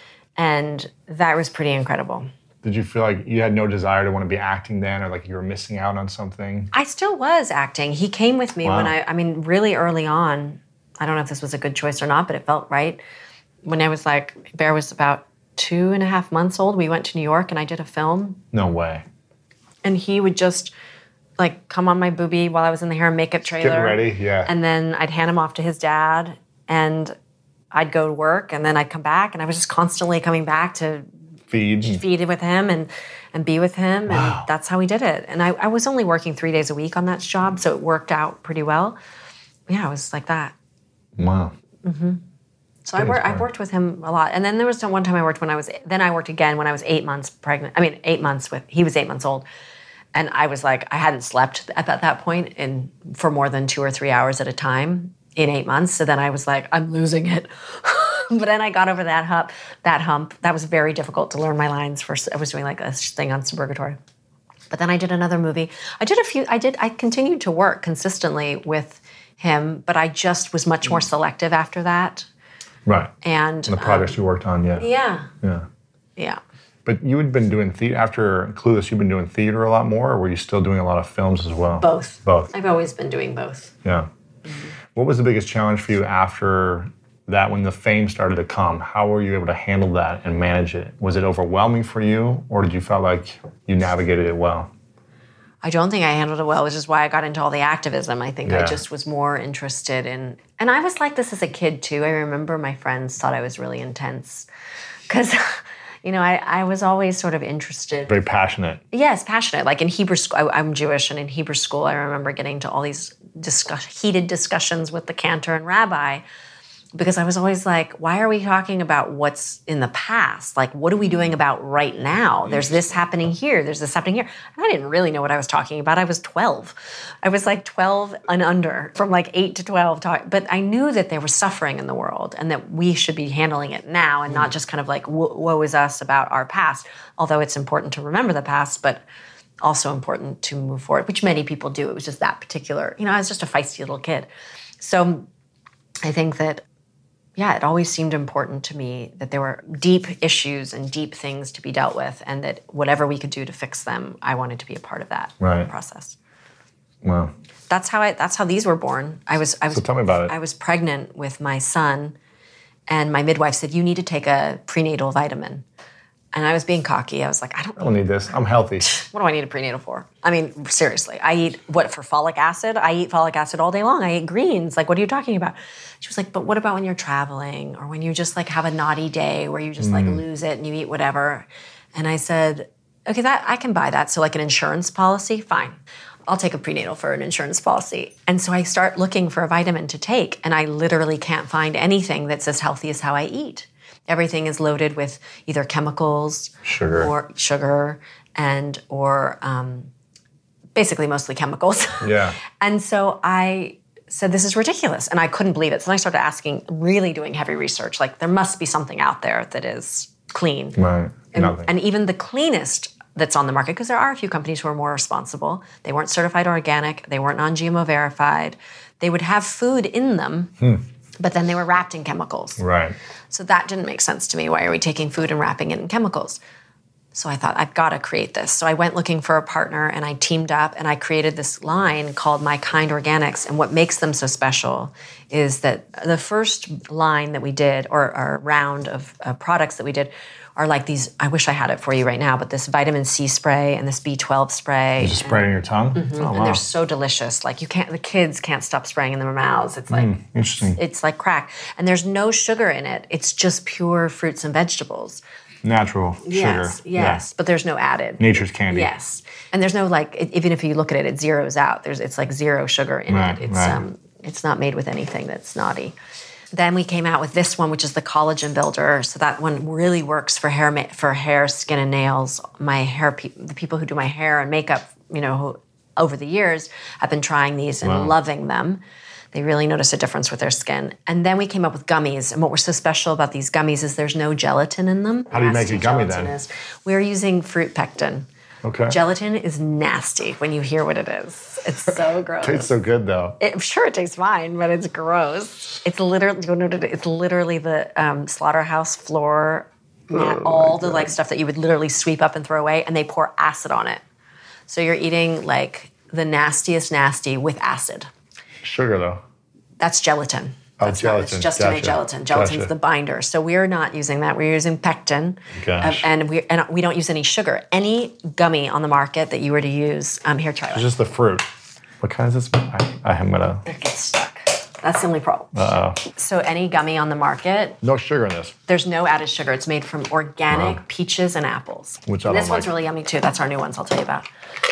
And that was pretty incredible. Did you feel like you had no desire to want to be acting then, or like you were missing out on something? I still was acting. He came with me wow. when I, I mean, really early on. I don't know if this was a good choice or not, but it felt right. When I was like, Bear was about two and a half months old, we went to New York and I did a film. No way. And he would just like come on my boobie while I was in the hair and makeup trailer. Getting ready, yeah. And then I'd hand him off to his dad and I'd go to work and then I'd come back and I was just constantly coming back to feed, feed with him and, and be with him. Wow. And that's how we did it. And I, I was only working three days a week on that job, so it worked out pretty well. Yeah, it was like that. Wow. Mm-hmm. So I, wor- I worked with him a lot. And then there was one time I worked when I was, then I worked again when I was eight months pregnant. I mean, eight months with, he was eight months old. And I was like, I hadn't slept at that, that point in for more than two or three hours at a time in eight months. So then I was like, I'm losing it. But then I got over that hump, that hump. That was very difficult to learn my lines for, I was doing like a thing on Suburgatory. But then I did another movie. I did a few, I did, I continued to work consistently with him, but I just was much more selective after that. Right. And, and the projects um, you worked on, yeah. Yeah. Yeah. Yeah. But you had been doing theater, after Clueless, you've been doing theater a lot more, or were you still doing a lot of films as well? Both. Both. I've always been doing both. Yeah. Mm-hmm. What was the biggest challenge for you after that, when the fame started to come? How were you able to handle that and manage it? Was it overwhelming for you, or did you feel like you navigated it well? I don't think I handled it well, which is why I got into all the activism. I think yeah. I just was more interested in... And I was like this as a kid, too. I remember my friends thought I was really intense. Because, you know, I, I was always sort of interested... Very passionate. Yes, passionate. Like in Hebrew school, I, I'm Jewish, and in Hebrew school, I remember getting to all these discuss, heated discussions with the cantor and rabbi. because I was always like, why are we talking about what's in the past? Like, what are we doing about right now? There's this happening here. There's this happening here. And I didn't really know what I was talking about. I was twelve. I was like twelve and under, from like eight to twelve. Talk, but I knew that there was suffering in the world and that we should be handling it now and not just kind of like, woe is us about our past. Although it's important to remember the past, but also important to move forward, which many people do. It was just that particular, you know, I was just a feisty little kid. So I think that, yeah, it always seemed important to me that there were deep issues and deep things to be dealt with, and that whatever we could do to fix them, I wanted to be a part of that right. process. Wow. That's how I. That's how these were born. I was. I was. So tell me about it. I was pregnant with my son, and my midwife said, "You need to take a prenatal vitamin." And I was being cocky. I was like, I don't, I don't need this. I'm healthy. What do I need a prenatal for? I mean, seriously. I eat, what, for folic acid? I eat folic acid all day long. I eat greens. Like, what are you talking about? She was like, but what about when you're traveling or when you just like have a naughty day where you just mm. like lose it and you eat whatever? And I said, okay, that I can buy that. So like an insurance policy, fine. I'll take a prenatal for an insurance policy. And so I start looking for a vitamin to take, and I literally can't find anything that's as healthy as how I eat. Everything is loaded with either chemicals, sugar, or sugar, and or um, basically mostly chemicals. Yeah. And so I said, "This is ridiculous," and I couldn't believe it. So then I started asking, really doing heavy research. Like, there must be something out there that is clean, right? And, Nothing. And even the cleanest that's on the market, because there are a few companies who are more responsible. They weren't certified organic. They weren't non-G M O verified. They would have food in them. Hmm. But then they were wrapped in chemicals. Right. So that didn't make sense to me. Why are we taking food and wrapping it in chemicals? So I thought, I've got to create this. So I went looking for a partner, and I teamed up, and I created this line called My Kind Organics. And what makes them so special is that the first line that we did, or our round of uh, products that we did, are like these, I wish I had it for you right now, but this vitamin C spray and this B twelve spray. You just spray it in your tongue? Mm-hmm, oh, wow. And they're so delicious. Like, you can't, the kids can't stop spraying in their mouths. It's like, mm, interesting. It's like crack. And there's no sugar in it. It's just pure fruits and vegetables. Natural sugar. Yes, yes. Yeah. But there's no added. Nature's candy. Yes. And there's no, like, it, even if you look at it, it zeroes out. There's, it's like zero sugar in right, it. It's, right. um, it's not made with anything that's naughty. Then we came out with this one, which is the collagen builder. So that one really works for hair, for hair, skin, and nails. My hair, pe- the people who do my hair and makeup, you know, who, over the years, have been trying these and wow. loving them. They really notice a difference with their skin. And then we came up with gummies. And what was so special about these gummies is there's no gelatin in them. How do you make a gummy then? Is. We're using fruit pectin. Okay. Gelatin is nasty when you hear what it is. It's so gross. It tastes so good though. It, I'm sure it tastes fine, but it's gross. It's literally, you know what it is? It's literally the um, slaughterhouse floor, oh all the God. like stuff that you would literally sweep up and throw away, and they pour acid on it. So you're eating like the nastiest nasty with acid. Sugar though. That's gelatin. Oh, That's gelatin. Not, it's just gotcha. to make gelatin. Gelatin's gotcha. the binder. So we're not using that. We're using pectin. Gosh. Um, and, we, and we don't use any sugar. Any gummy on the market that you were to use, um, here, try it. It's just the fruit. What kind is this? I, I am going to... It gets stuck. That's the only problem. Uh-oh. So any gummy on the market... No sugar in this. There's no added sugar. It's made from organic wow. peaches and apples. Which and I don't This one's like. really yummy, too. That's our new ones I'll tell you about.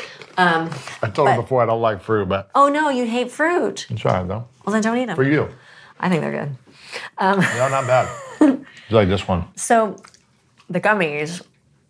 Um, I told but, you before I don't like fruit, but... Oh, no, you hate fruit. I'm trying, though. Well, then don't eat them. For you. I think they're good. Um, no, not bad. You like this one. So the gummies,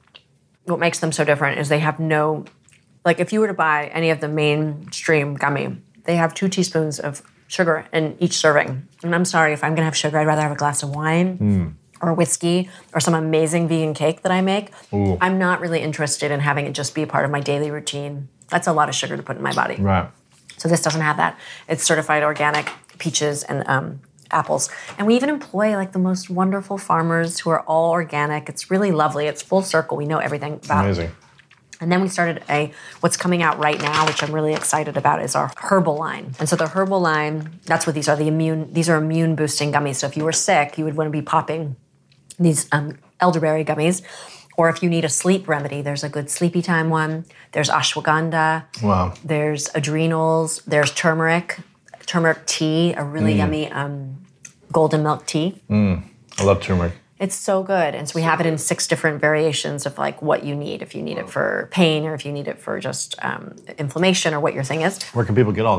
what makes them so different is they have no... Like, if you were to buy any of the mainstream gummy, they have two teaspoons of sugar in each serving. And I'm sorry, if I'm going to have sugar, I'd rather have a glass of wine mm. or whiskey or some amazing vegan cake that I make. Ooh. I'm not really interested in having it just be a part of my daily routine. That's a lot of sugar to put in my body. Right. So this doesn't have that. It's certified organic peaches and um, apples. And we even employ like the most wonderful farmers who are all organic. It's really lovely. It's full circle. We know everything about Amazing. it. And then we started a, what's coming out right now, which I'm really excited about, is our herbal line. And so the herbal line, that's what these are, the immune, these are immune boosting gummies. So if you were sick, you would want to be popping these um, elderberry gummies. Or if you need a sleep remedy, there's a good sleepy time one. There's ashwagandha. Wow. There's adrenals. There's turmeric. Turmeric tea, a really mm. yummy um, golden milk tea. Mm. I love turmeric. It's so good. And so we have it in six different variations of like what you need. If you need it for pain or if you need it for just um, inflammation or what your thing is. Where can people get all this?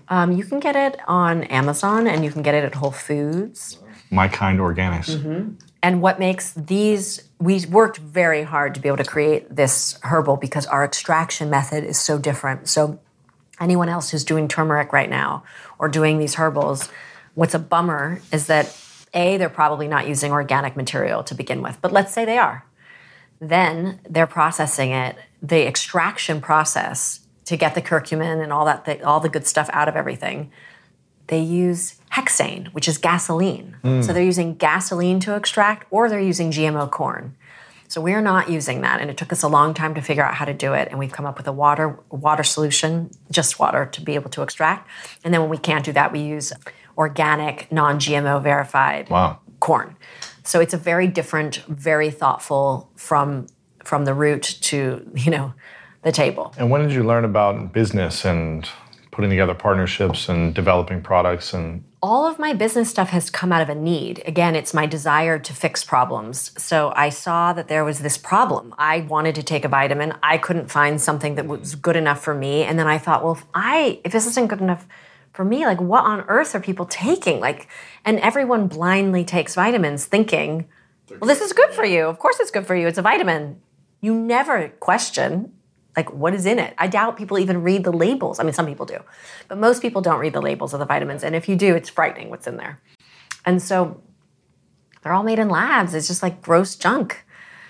Um, you can get it on Amazon and you can get it at Whole Foods. My Kind Organics. Mm-hmm. And what makes these, we worked very hard to be able to create this herbal because our extraction method is so different. So anyone else who's doing turmeric right now or doing these herbals, what's a bummer is that A, they're probably not using organic material to begin with, but let's say they are. Then they're processing it, the extraction process to get the curcumin and all that, all the good stuff out of everything. They use hexane, which is gasoline. Mm. So they're using gasoline to extract, or they're using G M O corn. So we're not using that, and it took us a long time to figure out how to do it, and we've come up with a water water solution, just water, to be able to extract. And then when we can't do that, we use organic, non-G M O verified wow. corn. So it's a very different, very thoughtful from from the root to, you know, the table. And when did you learn about business and putting together partnerships and developing products? And all of my business stuff has come out of a need. Again, it's my desire to fix problems. So I saw that there was this problem. I wanted to take a vitamin. I couldn't find something that was good enough for me. And then I thought, well, if I if this isn't good enough for me, like what on earth are people taking? Like, and everyone blindly takes vitamins thinking, well, this is good for you. Of course it's good for you. It's a vitamin. You never question, like, what is in it? I doubt people even read the labels. I mean, some people do. But most people don't read the labels of the vitamins. And if you do, it's frightening what's in there. And so they're all made in labs. It's just like gross junk.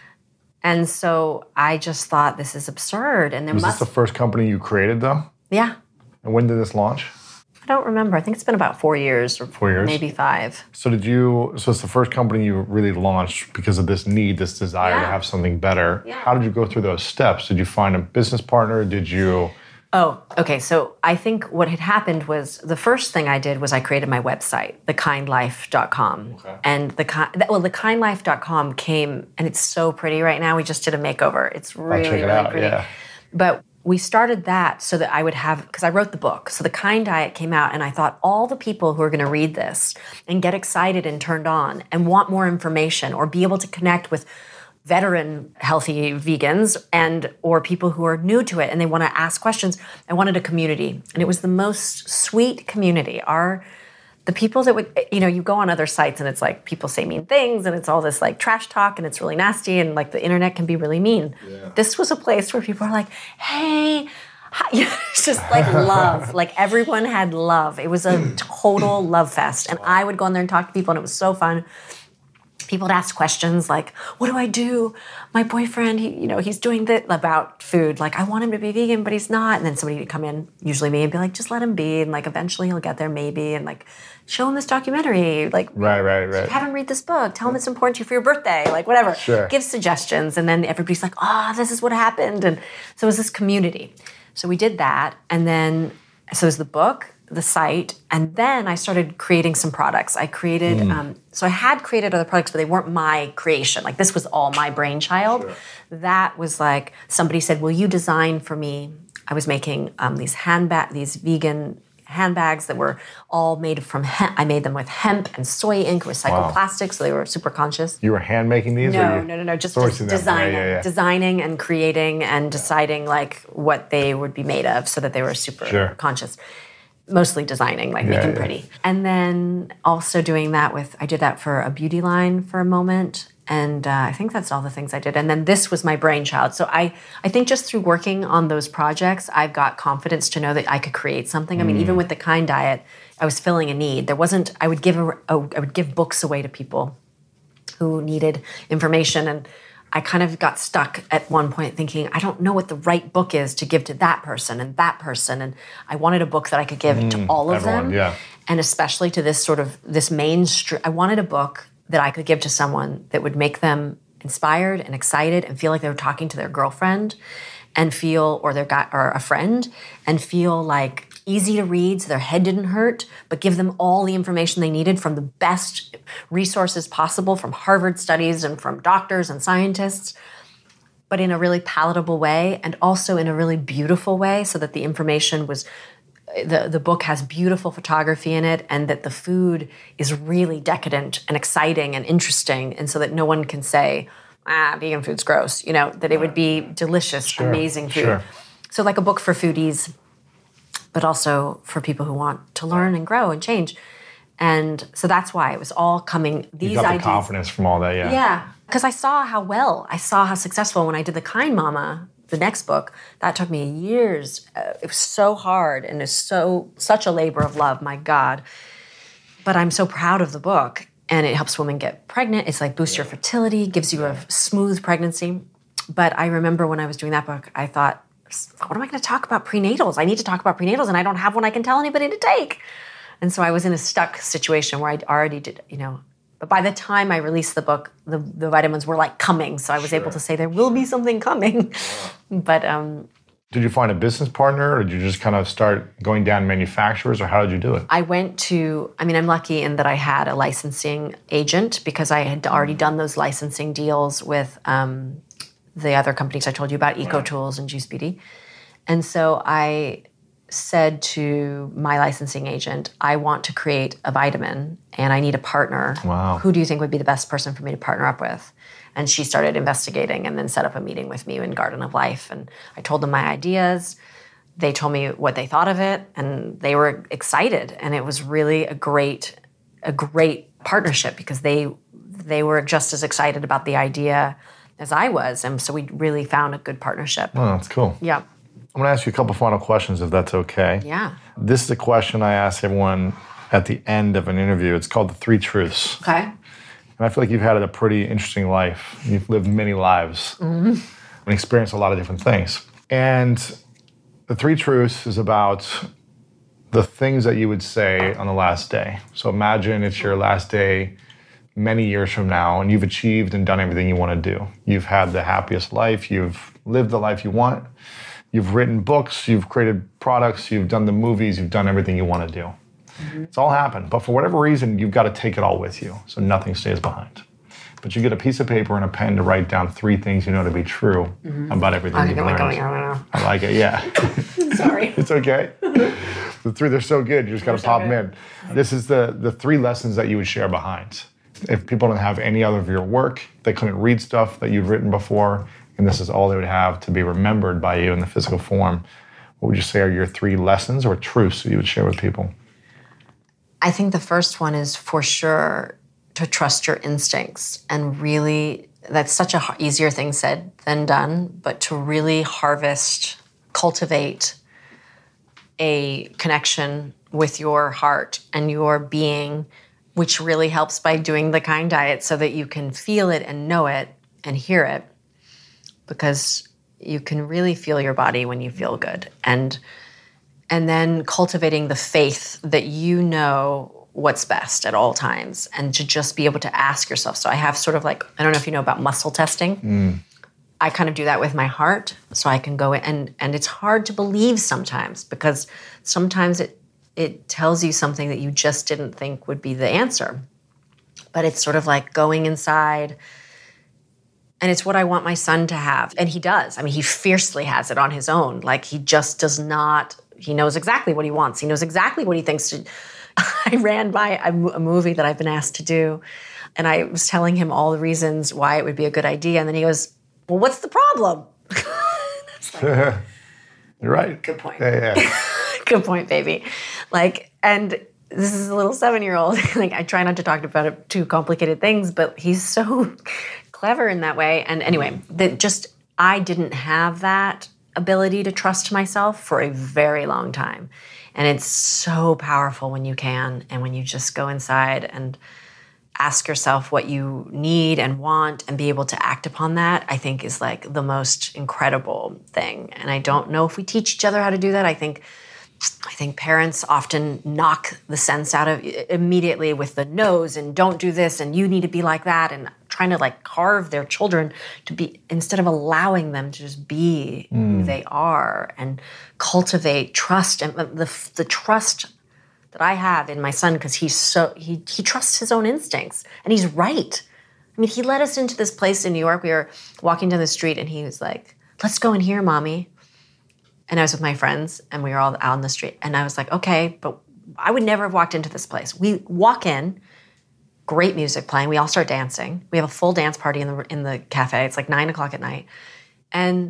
And so I just thought, this is absurd. And there was must... this the first company you created, though? Yeah. And when did this launch? I don't remember. I think it's been about four years or four years? Maybe five. So did you, so it's the first company you really launched because of this need, this desire yeah. to have something better. Yeah. How did you go through those steps? Did you find a business partner? Did you? Oh, okay. So I think what had happened was the first thing I did was I created my website, the kind life dot com. Okay. And the well, the kind life dot com came, and it's so pretty right now. We just did a makeover. It's really, I'll check it really out. pretty. Yeah. But we started that so that I would have, because I wrote the book. So the Kind Diet came out, and I thought all the people who are going to read this and get excited and turned on and want more information or be able to connect with veteran healthy vegans and or people who are new to it and they want to ask questions. I wanted a community, and it was the most sweet community. Our the people that would, you know, you go on other sites and it's like people say mean things and it's all this like trash talk and it's really nasty and like the internet can be really mean. Yeah. This was a place where people are like, hey, hi. It's just like love. Like everyone had love. It was a total love fest. And I would go in there and talk to people, and it was so fun. People would ask questions like, what do I do? My boyfriend, he, you know, he's doing that about food. Like, I want him to be vegan, but he's not. And then somebody would come in, usually me, and be like, just let him be. And like, eventually he'll get there maybe. And like, show him this documentary. Like, right, right, right. Have him read this book. Tell him it's important to you for your birthday. Like, whatever. Sure. Give suggestions. And then everybody's like, oh, this is what happened. And so it was this community. So we did that. And then, so it was the book, the site, and then I started creating some products. I created, mm. um, so I had created other products, but they weren't my creation. Like this was all my brainchild. Sure. That was like, somebody said, will you design for me? I was making um, these handbag, these vegan handbags that were all made from hemp. I made them with hemp and soy ink, recycled wow. plastic, so they were super conscious. You were hand making these? No, or no, no, no, just, just designing, yeah, yeah, yeah. designing and creating and deciding like what they would be made of so that they were super sure. conscious. Mostly designing, like yeah, making yeah. pretty. And then also doing that with, I did that for a beauty line for a moment. And uh, I think that's all the things I did. And then this was my brainchild. So I, I think just through working on those projects, I've got confidence to know that I could create something. I mean, mm. even with the Kind Diet, I was filling a need. There wasn't, I would give a, a, I would give books away to people who needed information, and I kind of got stuck at one point thinking, I don't know what the right book is to give to that person and that person. And I wanted a book that I could give mm, to all of everyone, them. Yeah. And especially to this sort of, this mainstream, I wanted a book that I could give to someone that would make them inspired and excited and feel like they were talking to their girlfriend and feel, or their guy, or a friend, and feel like easy to read so their head didn't hurt, but give them all the information they needed from the best resources possible from Harvard studies and from doctors and scientists, but in a really palatable way and also in a really beautiful way so that the information was, the, the book has beautiful photography in it and that the food is really decadent and exciting and interesting, and so that no one can say, ah, vegan food's gross, you know, that it would be delicious, sure, amazing food. Sure. So like a book for foodies. but also for people who want to learn and grow and change. And so that's why it was all coming, these you got ideas. the confidence from all that, yeah. Yeah, because I saw how well, I saw how successful when I did The Kind Mama, the next book. That took me years. Uh, it was so hard and it's so such a labor of love, my God. But I'm so proud of the book, and it helps women get pregnant. It's like boosts your fertility, gives you a smooth pregnancy. But I remember when I was doing that book, I thought, what am I going to talk about prenatals? I need to talk about prenatals, and I don't have one I can tell anybody to take. And so I was in a stuck situation where I'd already did, you know, but by the time I released the book, the, the vitamins were like coming. So I was sure. able to say there will be something coming. But um, did you find a business partner, or did you just kind of start going down manufacturers, or how did you do it? I went to, I mean, I'm lucky in that I had a licensing agent because I had already done those licensing deals with um, the other companies I told you about, EcoTools and Juice Beauty. And so I said to my licensing agent, I want to create a vitamin and I need a partner. Wow. Who do you think would be the best person for me to partner up with? And she started investigating and then set up a meeting with me in Garden of Life. And I told them my ideas. They told me what they thought of it, and they were excited. And it was really a great, a great partnership because they they were just as excited about the idea as I was. And so we really found a good partnership. Oh, that's cool. Yeah. I'm going to ask you a couple final questions, if that's okay. Yeah. This is a question I ask everyone at the end of an interview. It's called the Three Truths. Okay. And I feel like you've had a pretty interesting life. You've lived many lives mm-hmm. and experienced a lot of different things. And the Three Truths is about the things that you would say on the last day. So imagine it's your last day many years from now, and you've achieved and done everything you want to do. You've had the happiest life. You've lived the life you want. You've written books, you've created products, you've done the movies, you've done everything you want to do. Mm-hmm. It's all happened, but for whatever reason, you've got to take it all with you, so nothing stays behind. But you get a piece of paper and a pen to write down three things you know to be true mm-hmm. about everything I you've think learned. I'm like going on now. I like it, yeah. Sorry. It's okay. The three, they're so good, you just got to pop so them in. This is the, the three lessons that you would share behind. If people don't have any other of your work, they couldn't read stuff that you've written before, and this is all they would have to be remembered by you in the physical form, what would you say are your three lessons or truths that you would share with people? I think the first one is for sure to trust your instincts and really, that's such a easier thing said than done, but to really harvest, cultivate a connection with your heart and your being, which really helps by doing the Kind diet so that you can feel it and know it and hear it. Because you can really feel your body when you feel good. And and then cultivating the faith that you know what's best at all times, and to just be able to ask yourself. So I have sort of like, I don't know if you know about muscle testing. Mm. I kind of do that with my heart, so I can go in, and, and it's hard to believe sometimes, because sometimes it it tells you something that you just didn't think would be the answer. But it's sort of like going inside. And it's what I want my son to have. And he does. I mean, he fiercely has it on his own. Like, he just does not, he knows exactly what he wants. He knows exactly what he thinks. To, I ran by a, a movie that I've been asked to do, and I was telling him all the reasons why it would be a good idea. And then he goes, well, what's the problem? Like, you're right. Good point. Yeah, yeah. Good point, baby. Like, and this is a little seven-year-old. Like, I try not to talk about it, too complicated things, but he's so clever in that way. And anyway, that just, I didn't have that ability to trust myself for a very long time. And it's so powerful when you can, and when you just go inside and ask yourself what you need and want and be able to act upon that, I think is like the most incredible thing. And I don't know if we teach each other how to do that. I think I think parents often knock the sense out of immediately with the no's and don't do this and you need to be like that, and trying to like carve their children to be, instead of allowing them to just be mm. who they are and cultivate trust, and the the trust that I have in my son, because he's so he he trusts his own instincts, and he's right. I mean, he led us into this place in New York. We were walking down the street and he was like, "Let's go in here, Mommy." And I was with my friends, and we were all out on the street. And I was like, okay, but I would never have walked into this place. We walk in, great music playing. We all start dancing. We have a full dance party in the in the cafe. It's like nine o'clock at night. And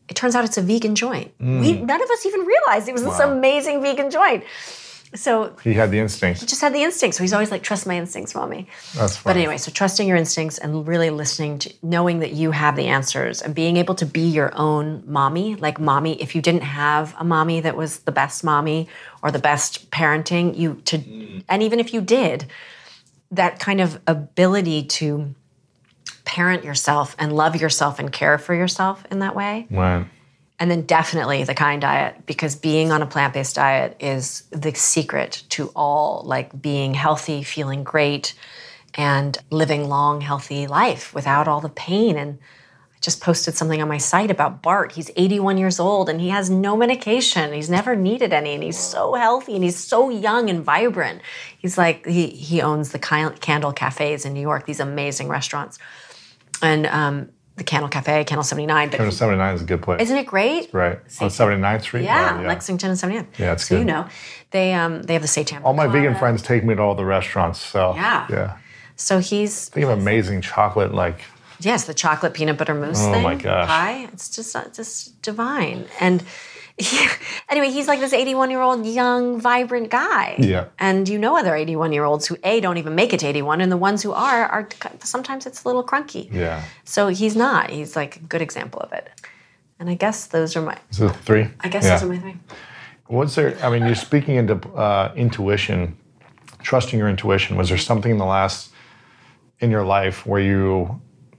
it turns out it's a vegan joint. Mm. We none of us even realized it was wow. this amazing vegan joint. So he had the instincts. He just had the instincts. So he's always like, trust my instincts, mommy. That's funny. But anyway, so trusting your instincts and really listening to, knowing that you have the answers and being able to be your own mommy. Like mommy, if you didn't have a mommy that was the best mommy or the best parenting, you to, mm. and even if you did, that kind of ability to parent yourself and love yourself and care for yourself in that way. Right. And then definitely the Kind diet, because being on a plant-based diet is the secret to all, like being healthy, feeling great, and living long, healthy life without all the pain. And I just posted something on my site about Bart. He's eighty-one years old and he has no medication. He's never needed any, and he's so healthy and he's so young and vibrant. He's like, he he owns the Candle Cafes in New York, these amazing restaurants. And um, the Candle Cafe, Candle seventy-nine. But Candle seventy-nine is a good place. Isn't it great? Right. On seventy-ninth Street? Yeah, right, yeah. Lexington and seventy-nine. Yeah, it's so good. you know, they um they have the seitan. All my vegan friends take me to all the restaurants, so yeah. yeah. So he's... They have amazing chocolate, like... Yes, the chocolate peanut butter mousse oh thing. Oh my gosh. Pie. It's just, uh, just divine. And he, anyway, he's like this eighty-one-year-old young, vibrant guy. Yeah. And you know other eighty-one-year-olds who, A, don't even make it to eighty-one, and the ones who are, are sometimes it's a little crunky. Yeah. So he's not. He's like a good example of it. And I guess those are my... So three? I guess yeah. those are my three. What's there... I mean, you're speaking into uh, intuition, trusting your intuition. Was there something in the last... in your life where you...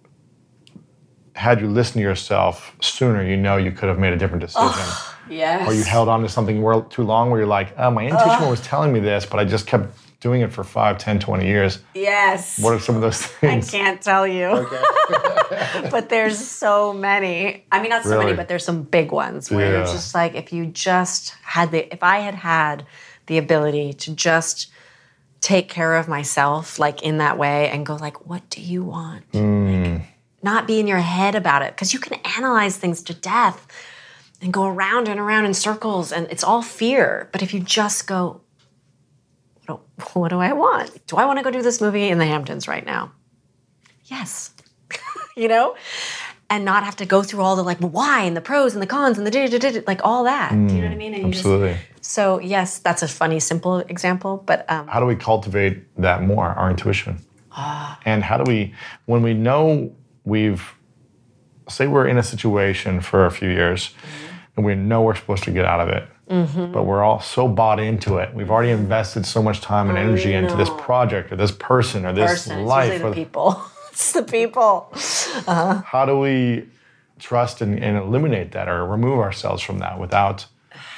had you listened to yourself sooner, you know you could have made a different decision. Oh, yes. Or you held on to something too long where you're like, oh, my intuition oh. was telling me this, but I just kept doing it for five, ten, twenty years. Yes. What are some of those things? I can't tell you. Okay. But there's so many. I mean, not so really? many, but there's some big ones where yeah. you're just like, if you just had the, if I had had the ability to just take care of myself, like in that way, and go like, what do you want? Mm. Like, not be in your head about it, because you can analyze things to death and go around and around in circles, and it's all fear. But if you just go, what do, what do I want? Do I want to go do this movie in the Hamptons right now? Yes. You know? And not have to go through all the like, well, why, and the pros and the cons and the da-da-da-da, like all that. Mm, do you know what I mean? And absolutely. Just, so yes, that's a funny, simple example, but... Um, how do we cultivate that more, our intuition? Uh, and how do we, when we know... we've, say we're in a situation for a few years mm-hmm. and we know we're supposed to get out of it, mm-hmm. but we're all so bought into it. We've already invested so much time and energy oh, no. into this project or this person or this person. life. It's usually the people. It's the people. Uh-huh. How do we trust and, and eliminate that or remove ourselves from that without...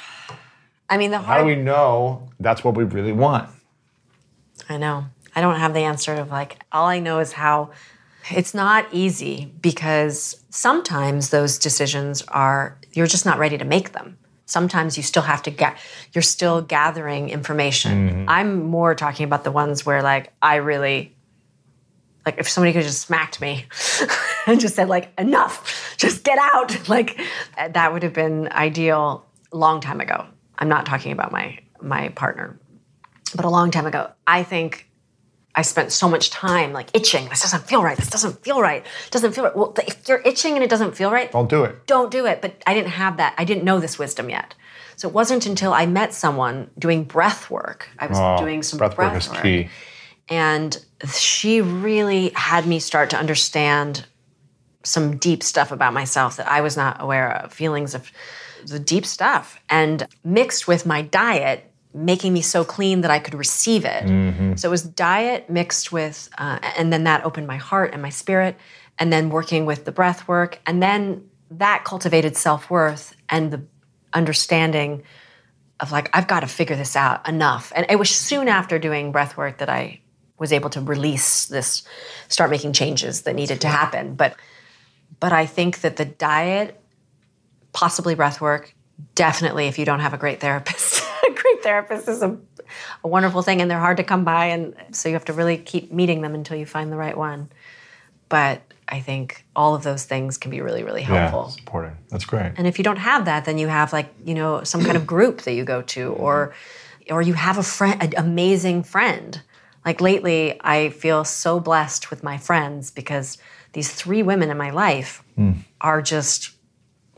I mean, the hard... How do we know that's what we really want? I know. I don't have the answer of like, all I know is how... It's not easy because sometimes those decisions are, you're just not ready to make them. Sometimes you still have to get, you're still gathering information. Mm-hmm. I'm more talking about the ones where like, I really, like if somebody could just smacked me and just said like, enough, just get out. Like that would have been ideal a long time ago. I'm not talking about my, my partner, but a long time ago. I think I spent so much time like itching. This doesn't feel right. This doesn't feel right. It doesn't feel right. Well, if you're itching and it doesn't feel right, don't do it. Don't do it. But I didn't have that. I didn't know this wisdom yet. So it wasn't until I met someone doing breath work. I was oh, doing some breath, breath work. Breath work is key. And she really had me start to understand some deep stuff about myself that I was not aware of, feelings of the deep stuff. And mixed with my diet, making me so clean that I could receive it. Mm-hmm. So it was diet mixed with, uh, and then that opened my heart and my spirit, and then working with the breath work, and then that cultivated self-worth and the understanding of like, I've got to figure this out enough. And it was soon after doing breath work that I was able to release this, start making changes that needed to happen. But, but I think that the diet, possibly breath work, definitely if you don't have a great therapist, a great therapist is a, a wonderful thing, and they're hard to come by, and so you have to really keep meeting them until you find the right one. But I think all of those things can be really, really helpful. Yeah, supporting. That's great. And if you don't have that, then you have like, you know, some kind of group that you go to, or or you have a friend, an amazing friend. Like lately, I feel so blessed with my friends because these three women in my life mm. are just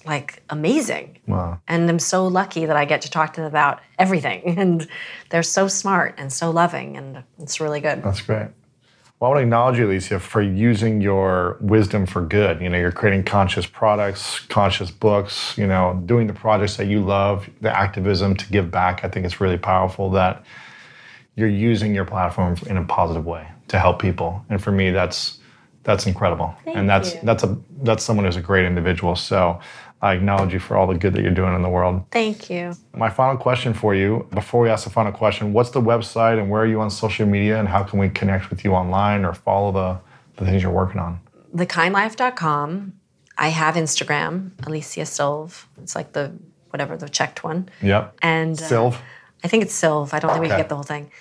like amazing. Wow. And I'm so lucky that I get to talk to them about everything. And they're so smart and so loving, and it's really good. That's great. Well, I want to acknowledge you, Alicia, for using your wisdom for good. You know, you're creating conscious products, conscious books, you know, doing the projects that you love, the activism to give back. I think it's really powerful that you're using your platform in a positive way to help people. And for me, that's that's incredible. Thank and that's you. that's a that's someone who's a great individual. So I acknowledge you for all the good that you're doing in the world. Thank you. My final question for you, before we ask the final question, what's the website and where are you on social media, and how can we connect with you online or follow the, the things you're working on? the kind life dot com. I have Instagram, Alicia Silv. It's like the, whatever, the checked one. Yep. And uh, Silv? I think it's Silv. I don't think we Okay. can get the whole thing.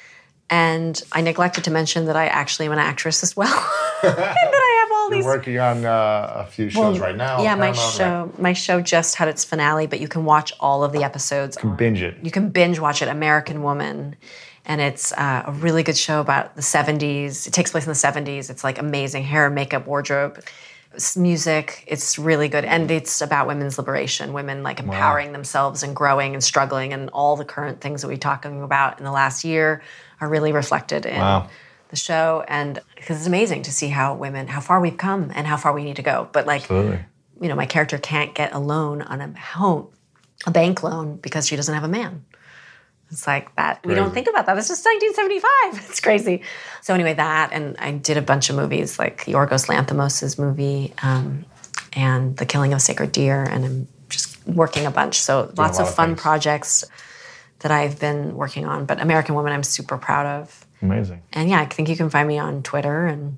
And I neglected to mention that I actually am an actress as well. And that I have all You're these... working on uh, a few shows right now. Yeah, my Paramount, show my show just had its finale, but you can watch all of the episodes. You can binge it. You can binge watch it, American Woman. And it's uh, a really good show about the seventies. It takes place in the seventies. It's like amazing hair and makeup, wardrobe, it's music. It's really good. And it's about women's liberation, women like empowering themselves and growing and struggling, and all the current things that we're talking about in the last year are really reflected in Wow. the show. And because it's amazing to see how women, how far we've come and how far we need to go. But like, Absolutely. you know, my character can't get a loan on a home, a bank loan, because she doesn't have a man. It's like that. We don't Crazy. think about that. It's just nineteen seventy-five. It's crazy. So anyway, that, and I did a bunch of movies, like Yorgos Lanthimos' movie, um, and The Killing of Sacred Deer, and I'm just working a bunch. So lots a of lot of fun things. projects that I've been working on. But American Woman, I'm super proud of. Amazing. And yeah, I think you can find me on Twitter and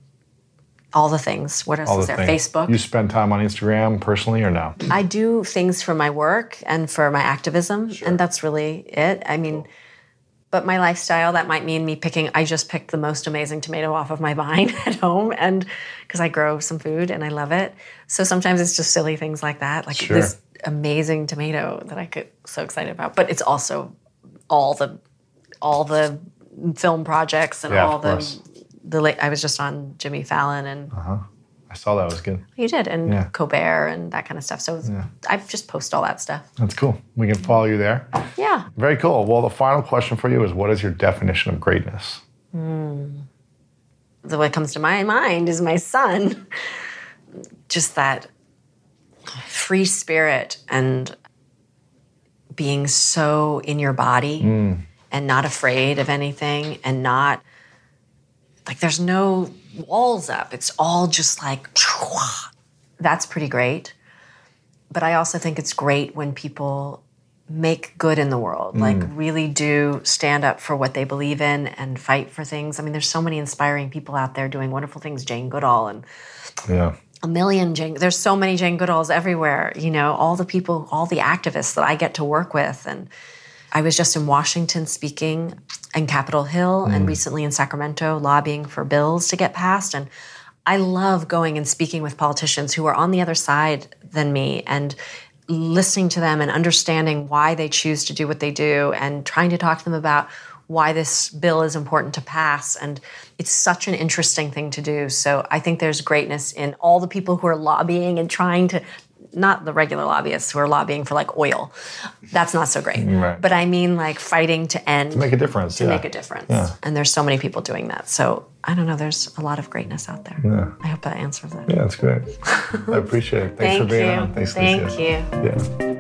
all the things. What else All is the there? things. Facebook. You spend time on Instagram personally or no? I do things for my work and for my activism, and that's really it. I mean, but my lifestyle, that might mean me picking, I just picked the most amazing tomato off of my vine at home, and because I grow some food and I love it. So sometimes it's just silly things like that, like Sure. this amazing tomato that I get so excited about. But it's also all the all the film projects and Yeah, all of the course. the late, I was just on Jimmy Fallon and I saw that was good. you did, and Yeah. Colbert and that kind of stuff. So it's, I just post all that stuff. That's cool. We can follow you there. Yeah. Very cool. Well, the final question for you is, what is your definition of greatness? The what comes to my mind is my son. Just that free spirit and being so in your body and not afraid of anything, and not like there's no walls up. It's all just like, that's pretty great. But I also think it's great when people make good in the world, like really do stand up for what they believe in and fight for things. I mean, there's so many inspiring people out there doing wonderful things. Jane Goodall and Yeah. a million Jane, there's so many Jane Goodalls everywhere, you know, all the people, all the activists that I get to work with. And I was just in Washington speaking in Capitol Hill and recently in Sacramento lobbying for bills to get passed. And I love going and speaking with politicians who are on the other side than me and listening to them and understanding why they choose to do what they do and trying to talk to them about why this bill is important to pass. And it's such an interesting thing to do. So I think there's greatness in all the people who are lobbying and trying to, not the regular lobbyists who are lobbying for like oil. That's not so great. Right. But I mean like fighting to end. To make a difference. To yeah. make a difference. Yeah. And there's so many people doing that. So I don't know, there's a lot of greatness out there. Yeah. I hope that answers it. Yeah, that's great. I appreciate it. Thanks Thank for being you. on. Thanks, Thank Alicia. you. Yeah.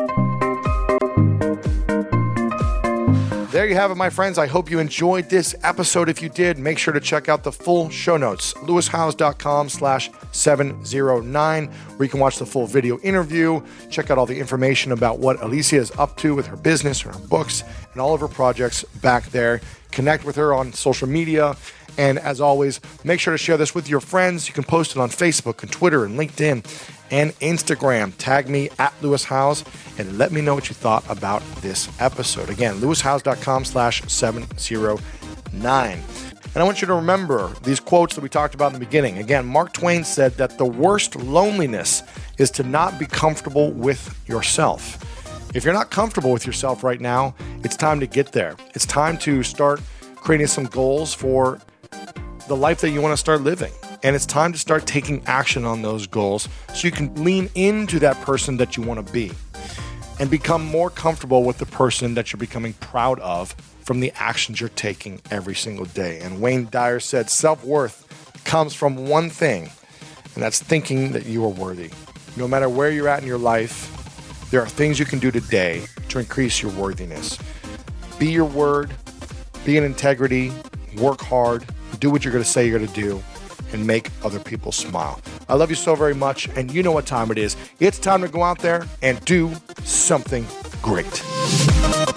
There you have it, my friends. I hope you enjoyed this episode. If you did, make sure to check out the full show notes, lewishowes.com slash 709, where you can watch the full video interview, check out all the information about what Alicia is up to with her business, her books, and all of her projects back there. Connect with her on social media. And as always, make sure to share this with your friends. You can post it on Facebook and Twitter and LinkedIn and Instagram. Tag me at Lewis Howes and let me know what you thought about this episode. Again, lewishowes.com slash 709. And I want you to remember these quotes that we talked about in the beginning. Again, Mark Twain said that the worst loneliness is to not be comfortable with yourself. If you're not comfortable with yourself right now, it's time to get there. It's time to start creating some goals for the life that you want to start living. And it's time to start taking action on those goals so you can lean into that person that you want to be and become more comfortable with the person that you're becoming proud of from the actions you're taking every single day. And Wayne Dyer said self-worth comes from one thing, and that's thinking that you are worthy. No matter where you're at in your life, there are things you can do today to increase your worthiness. Be your word, be in integrity, work hard, do what you're going to say you're going to do, and make other people smile. I love you so very much, and you know what time it is. It's time to go out there and do something great.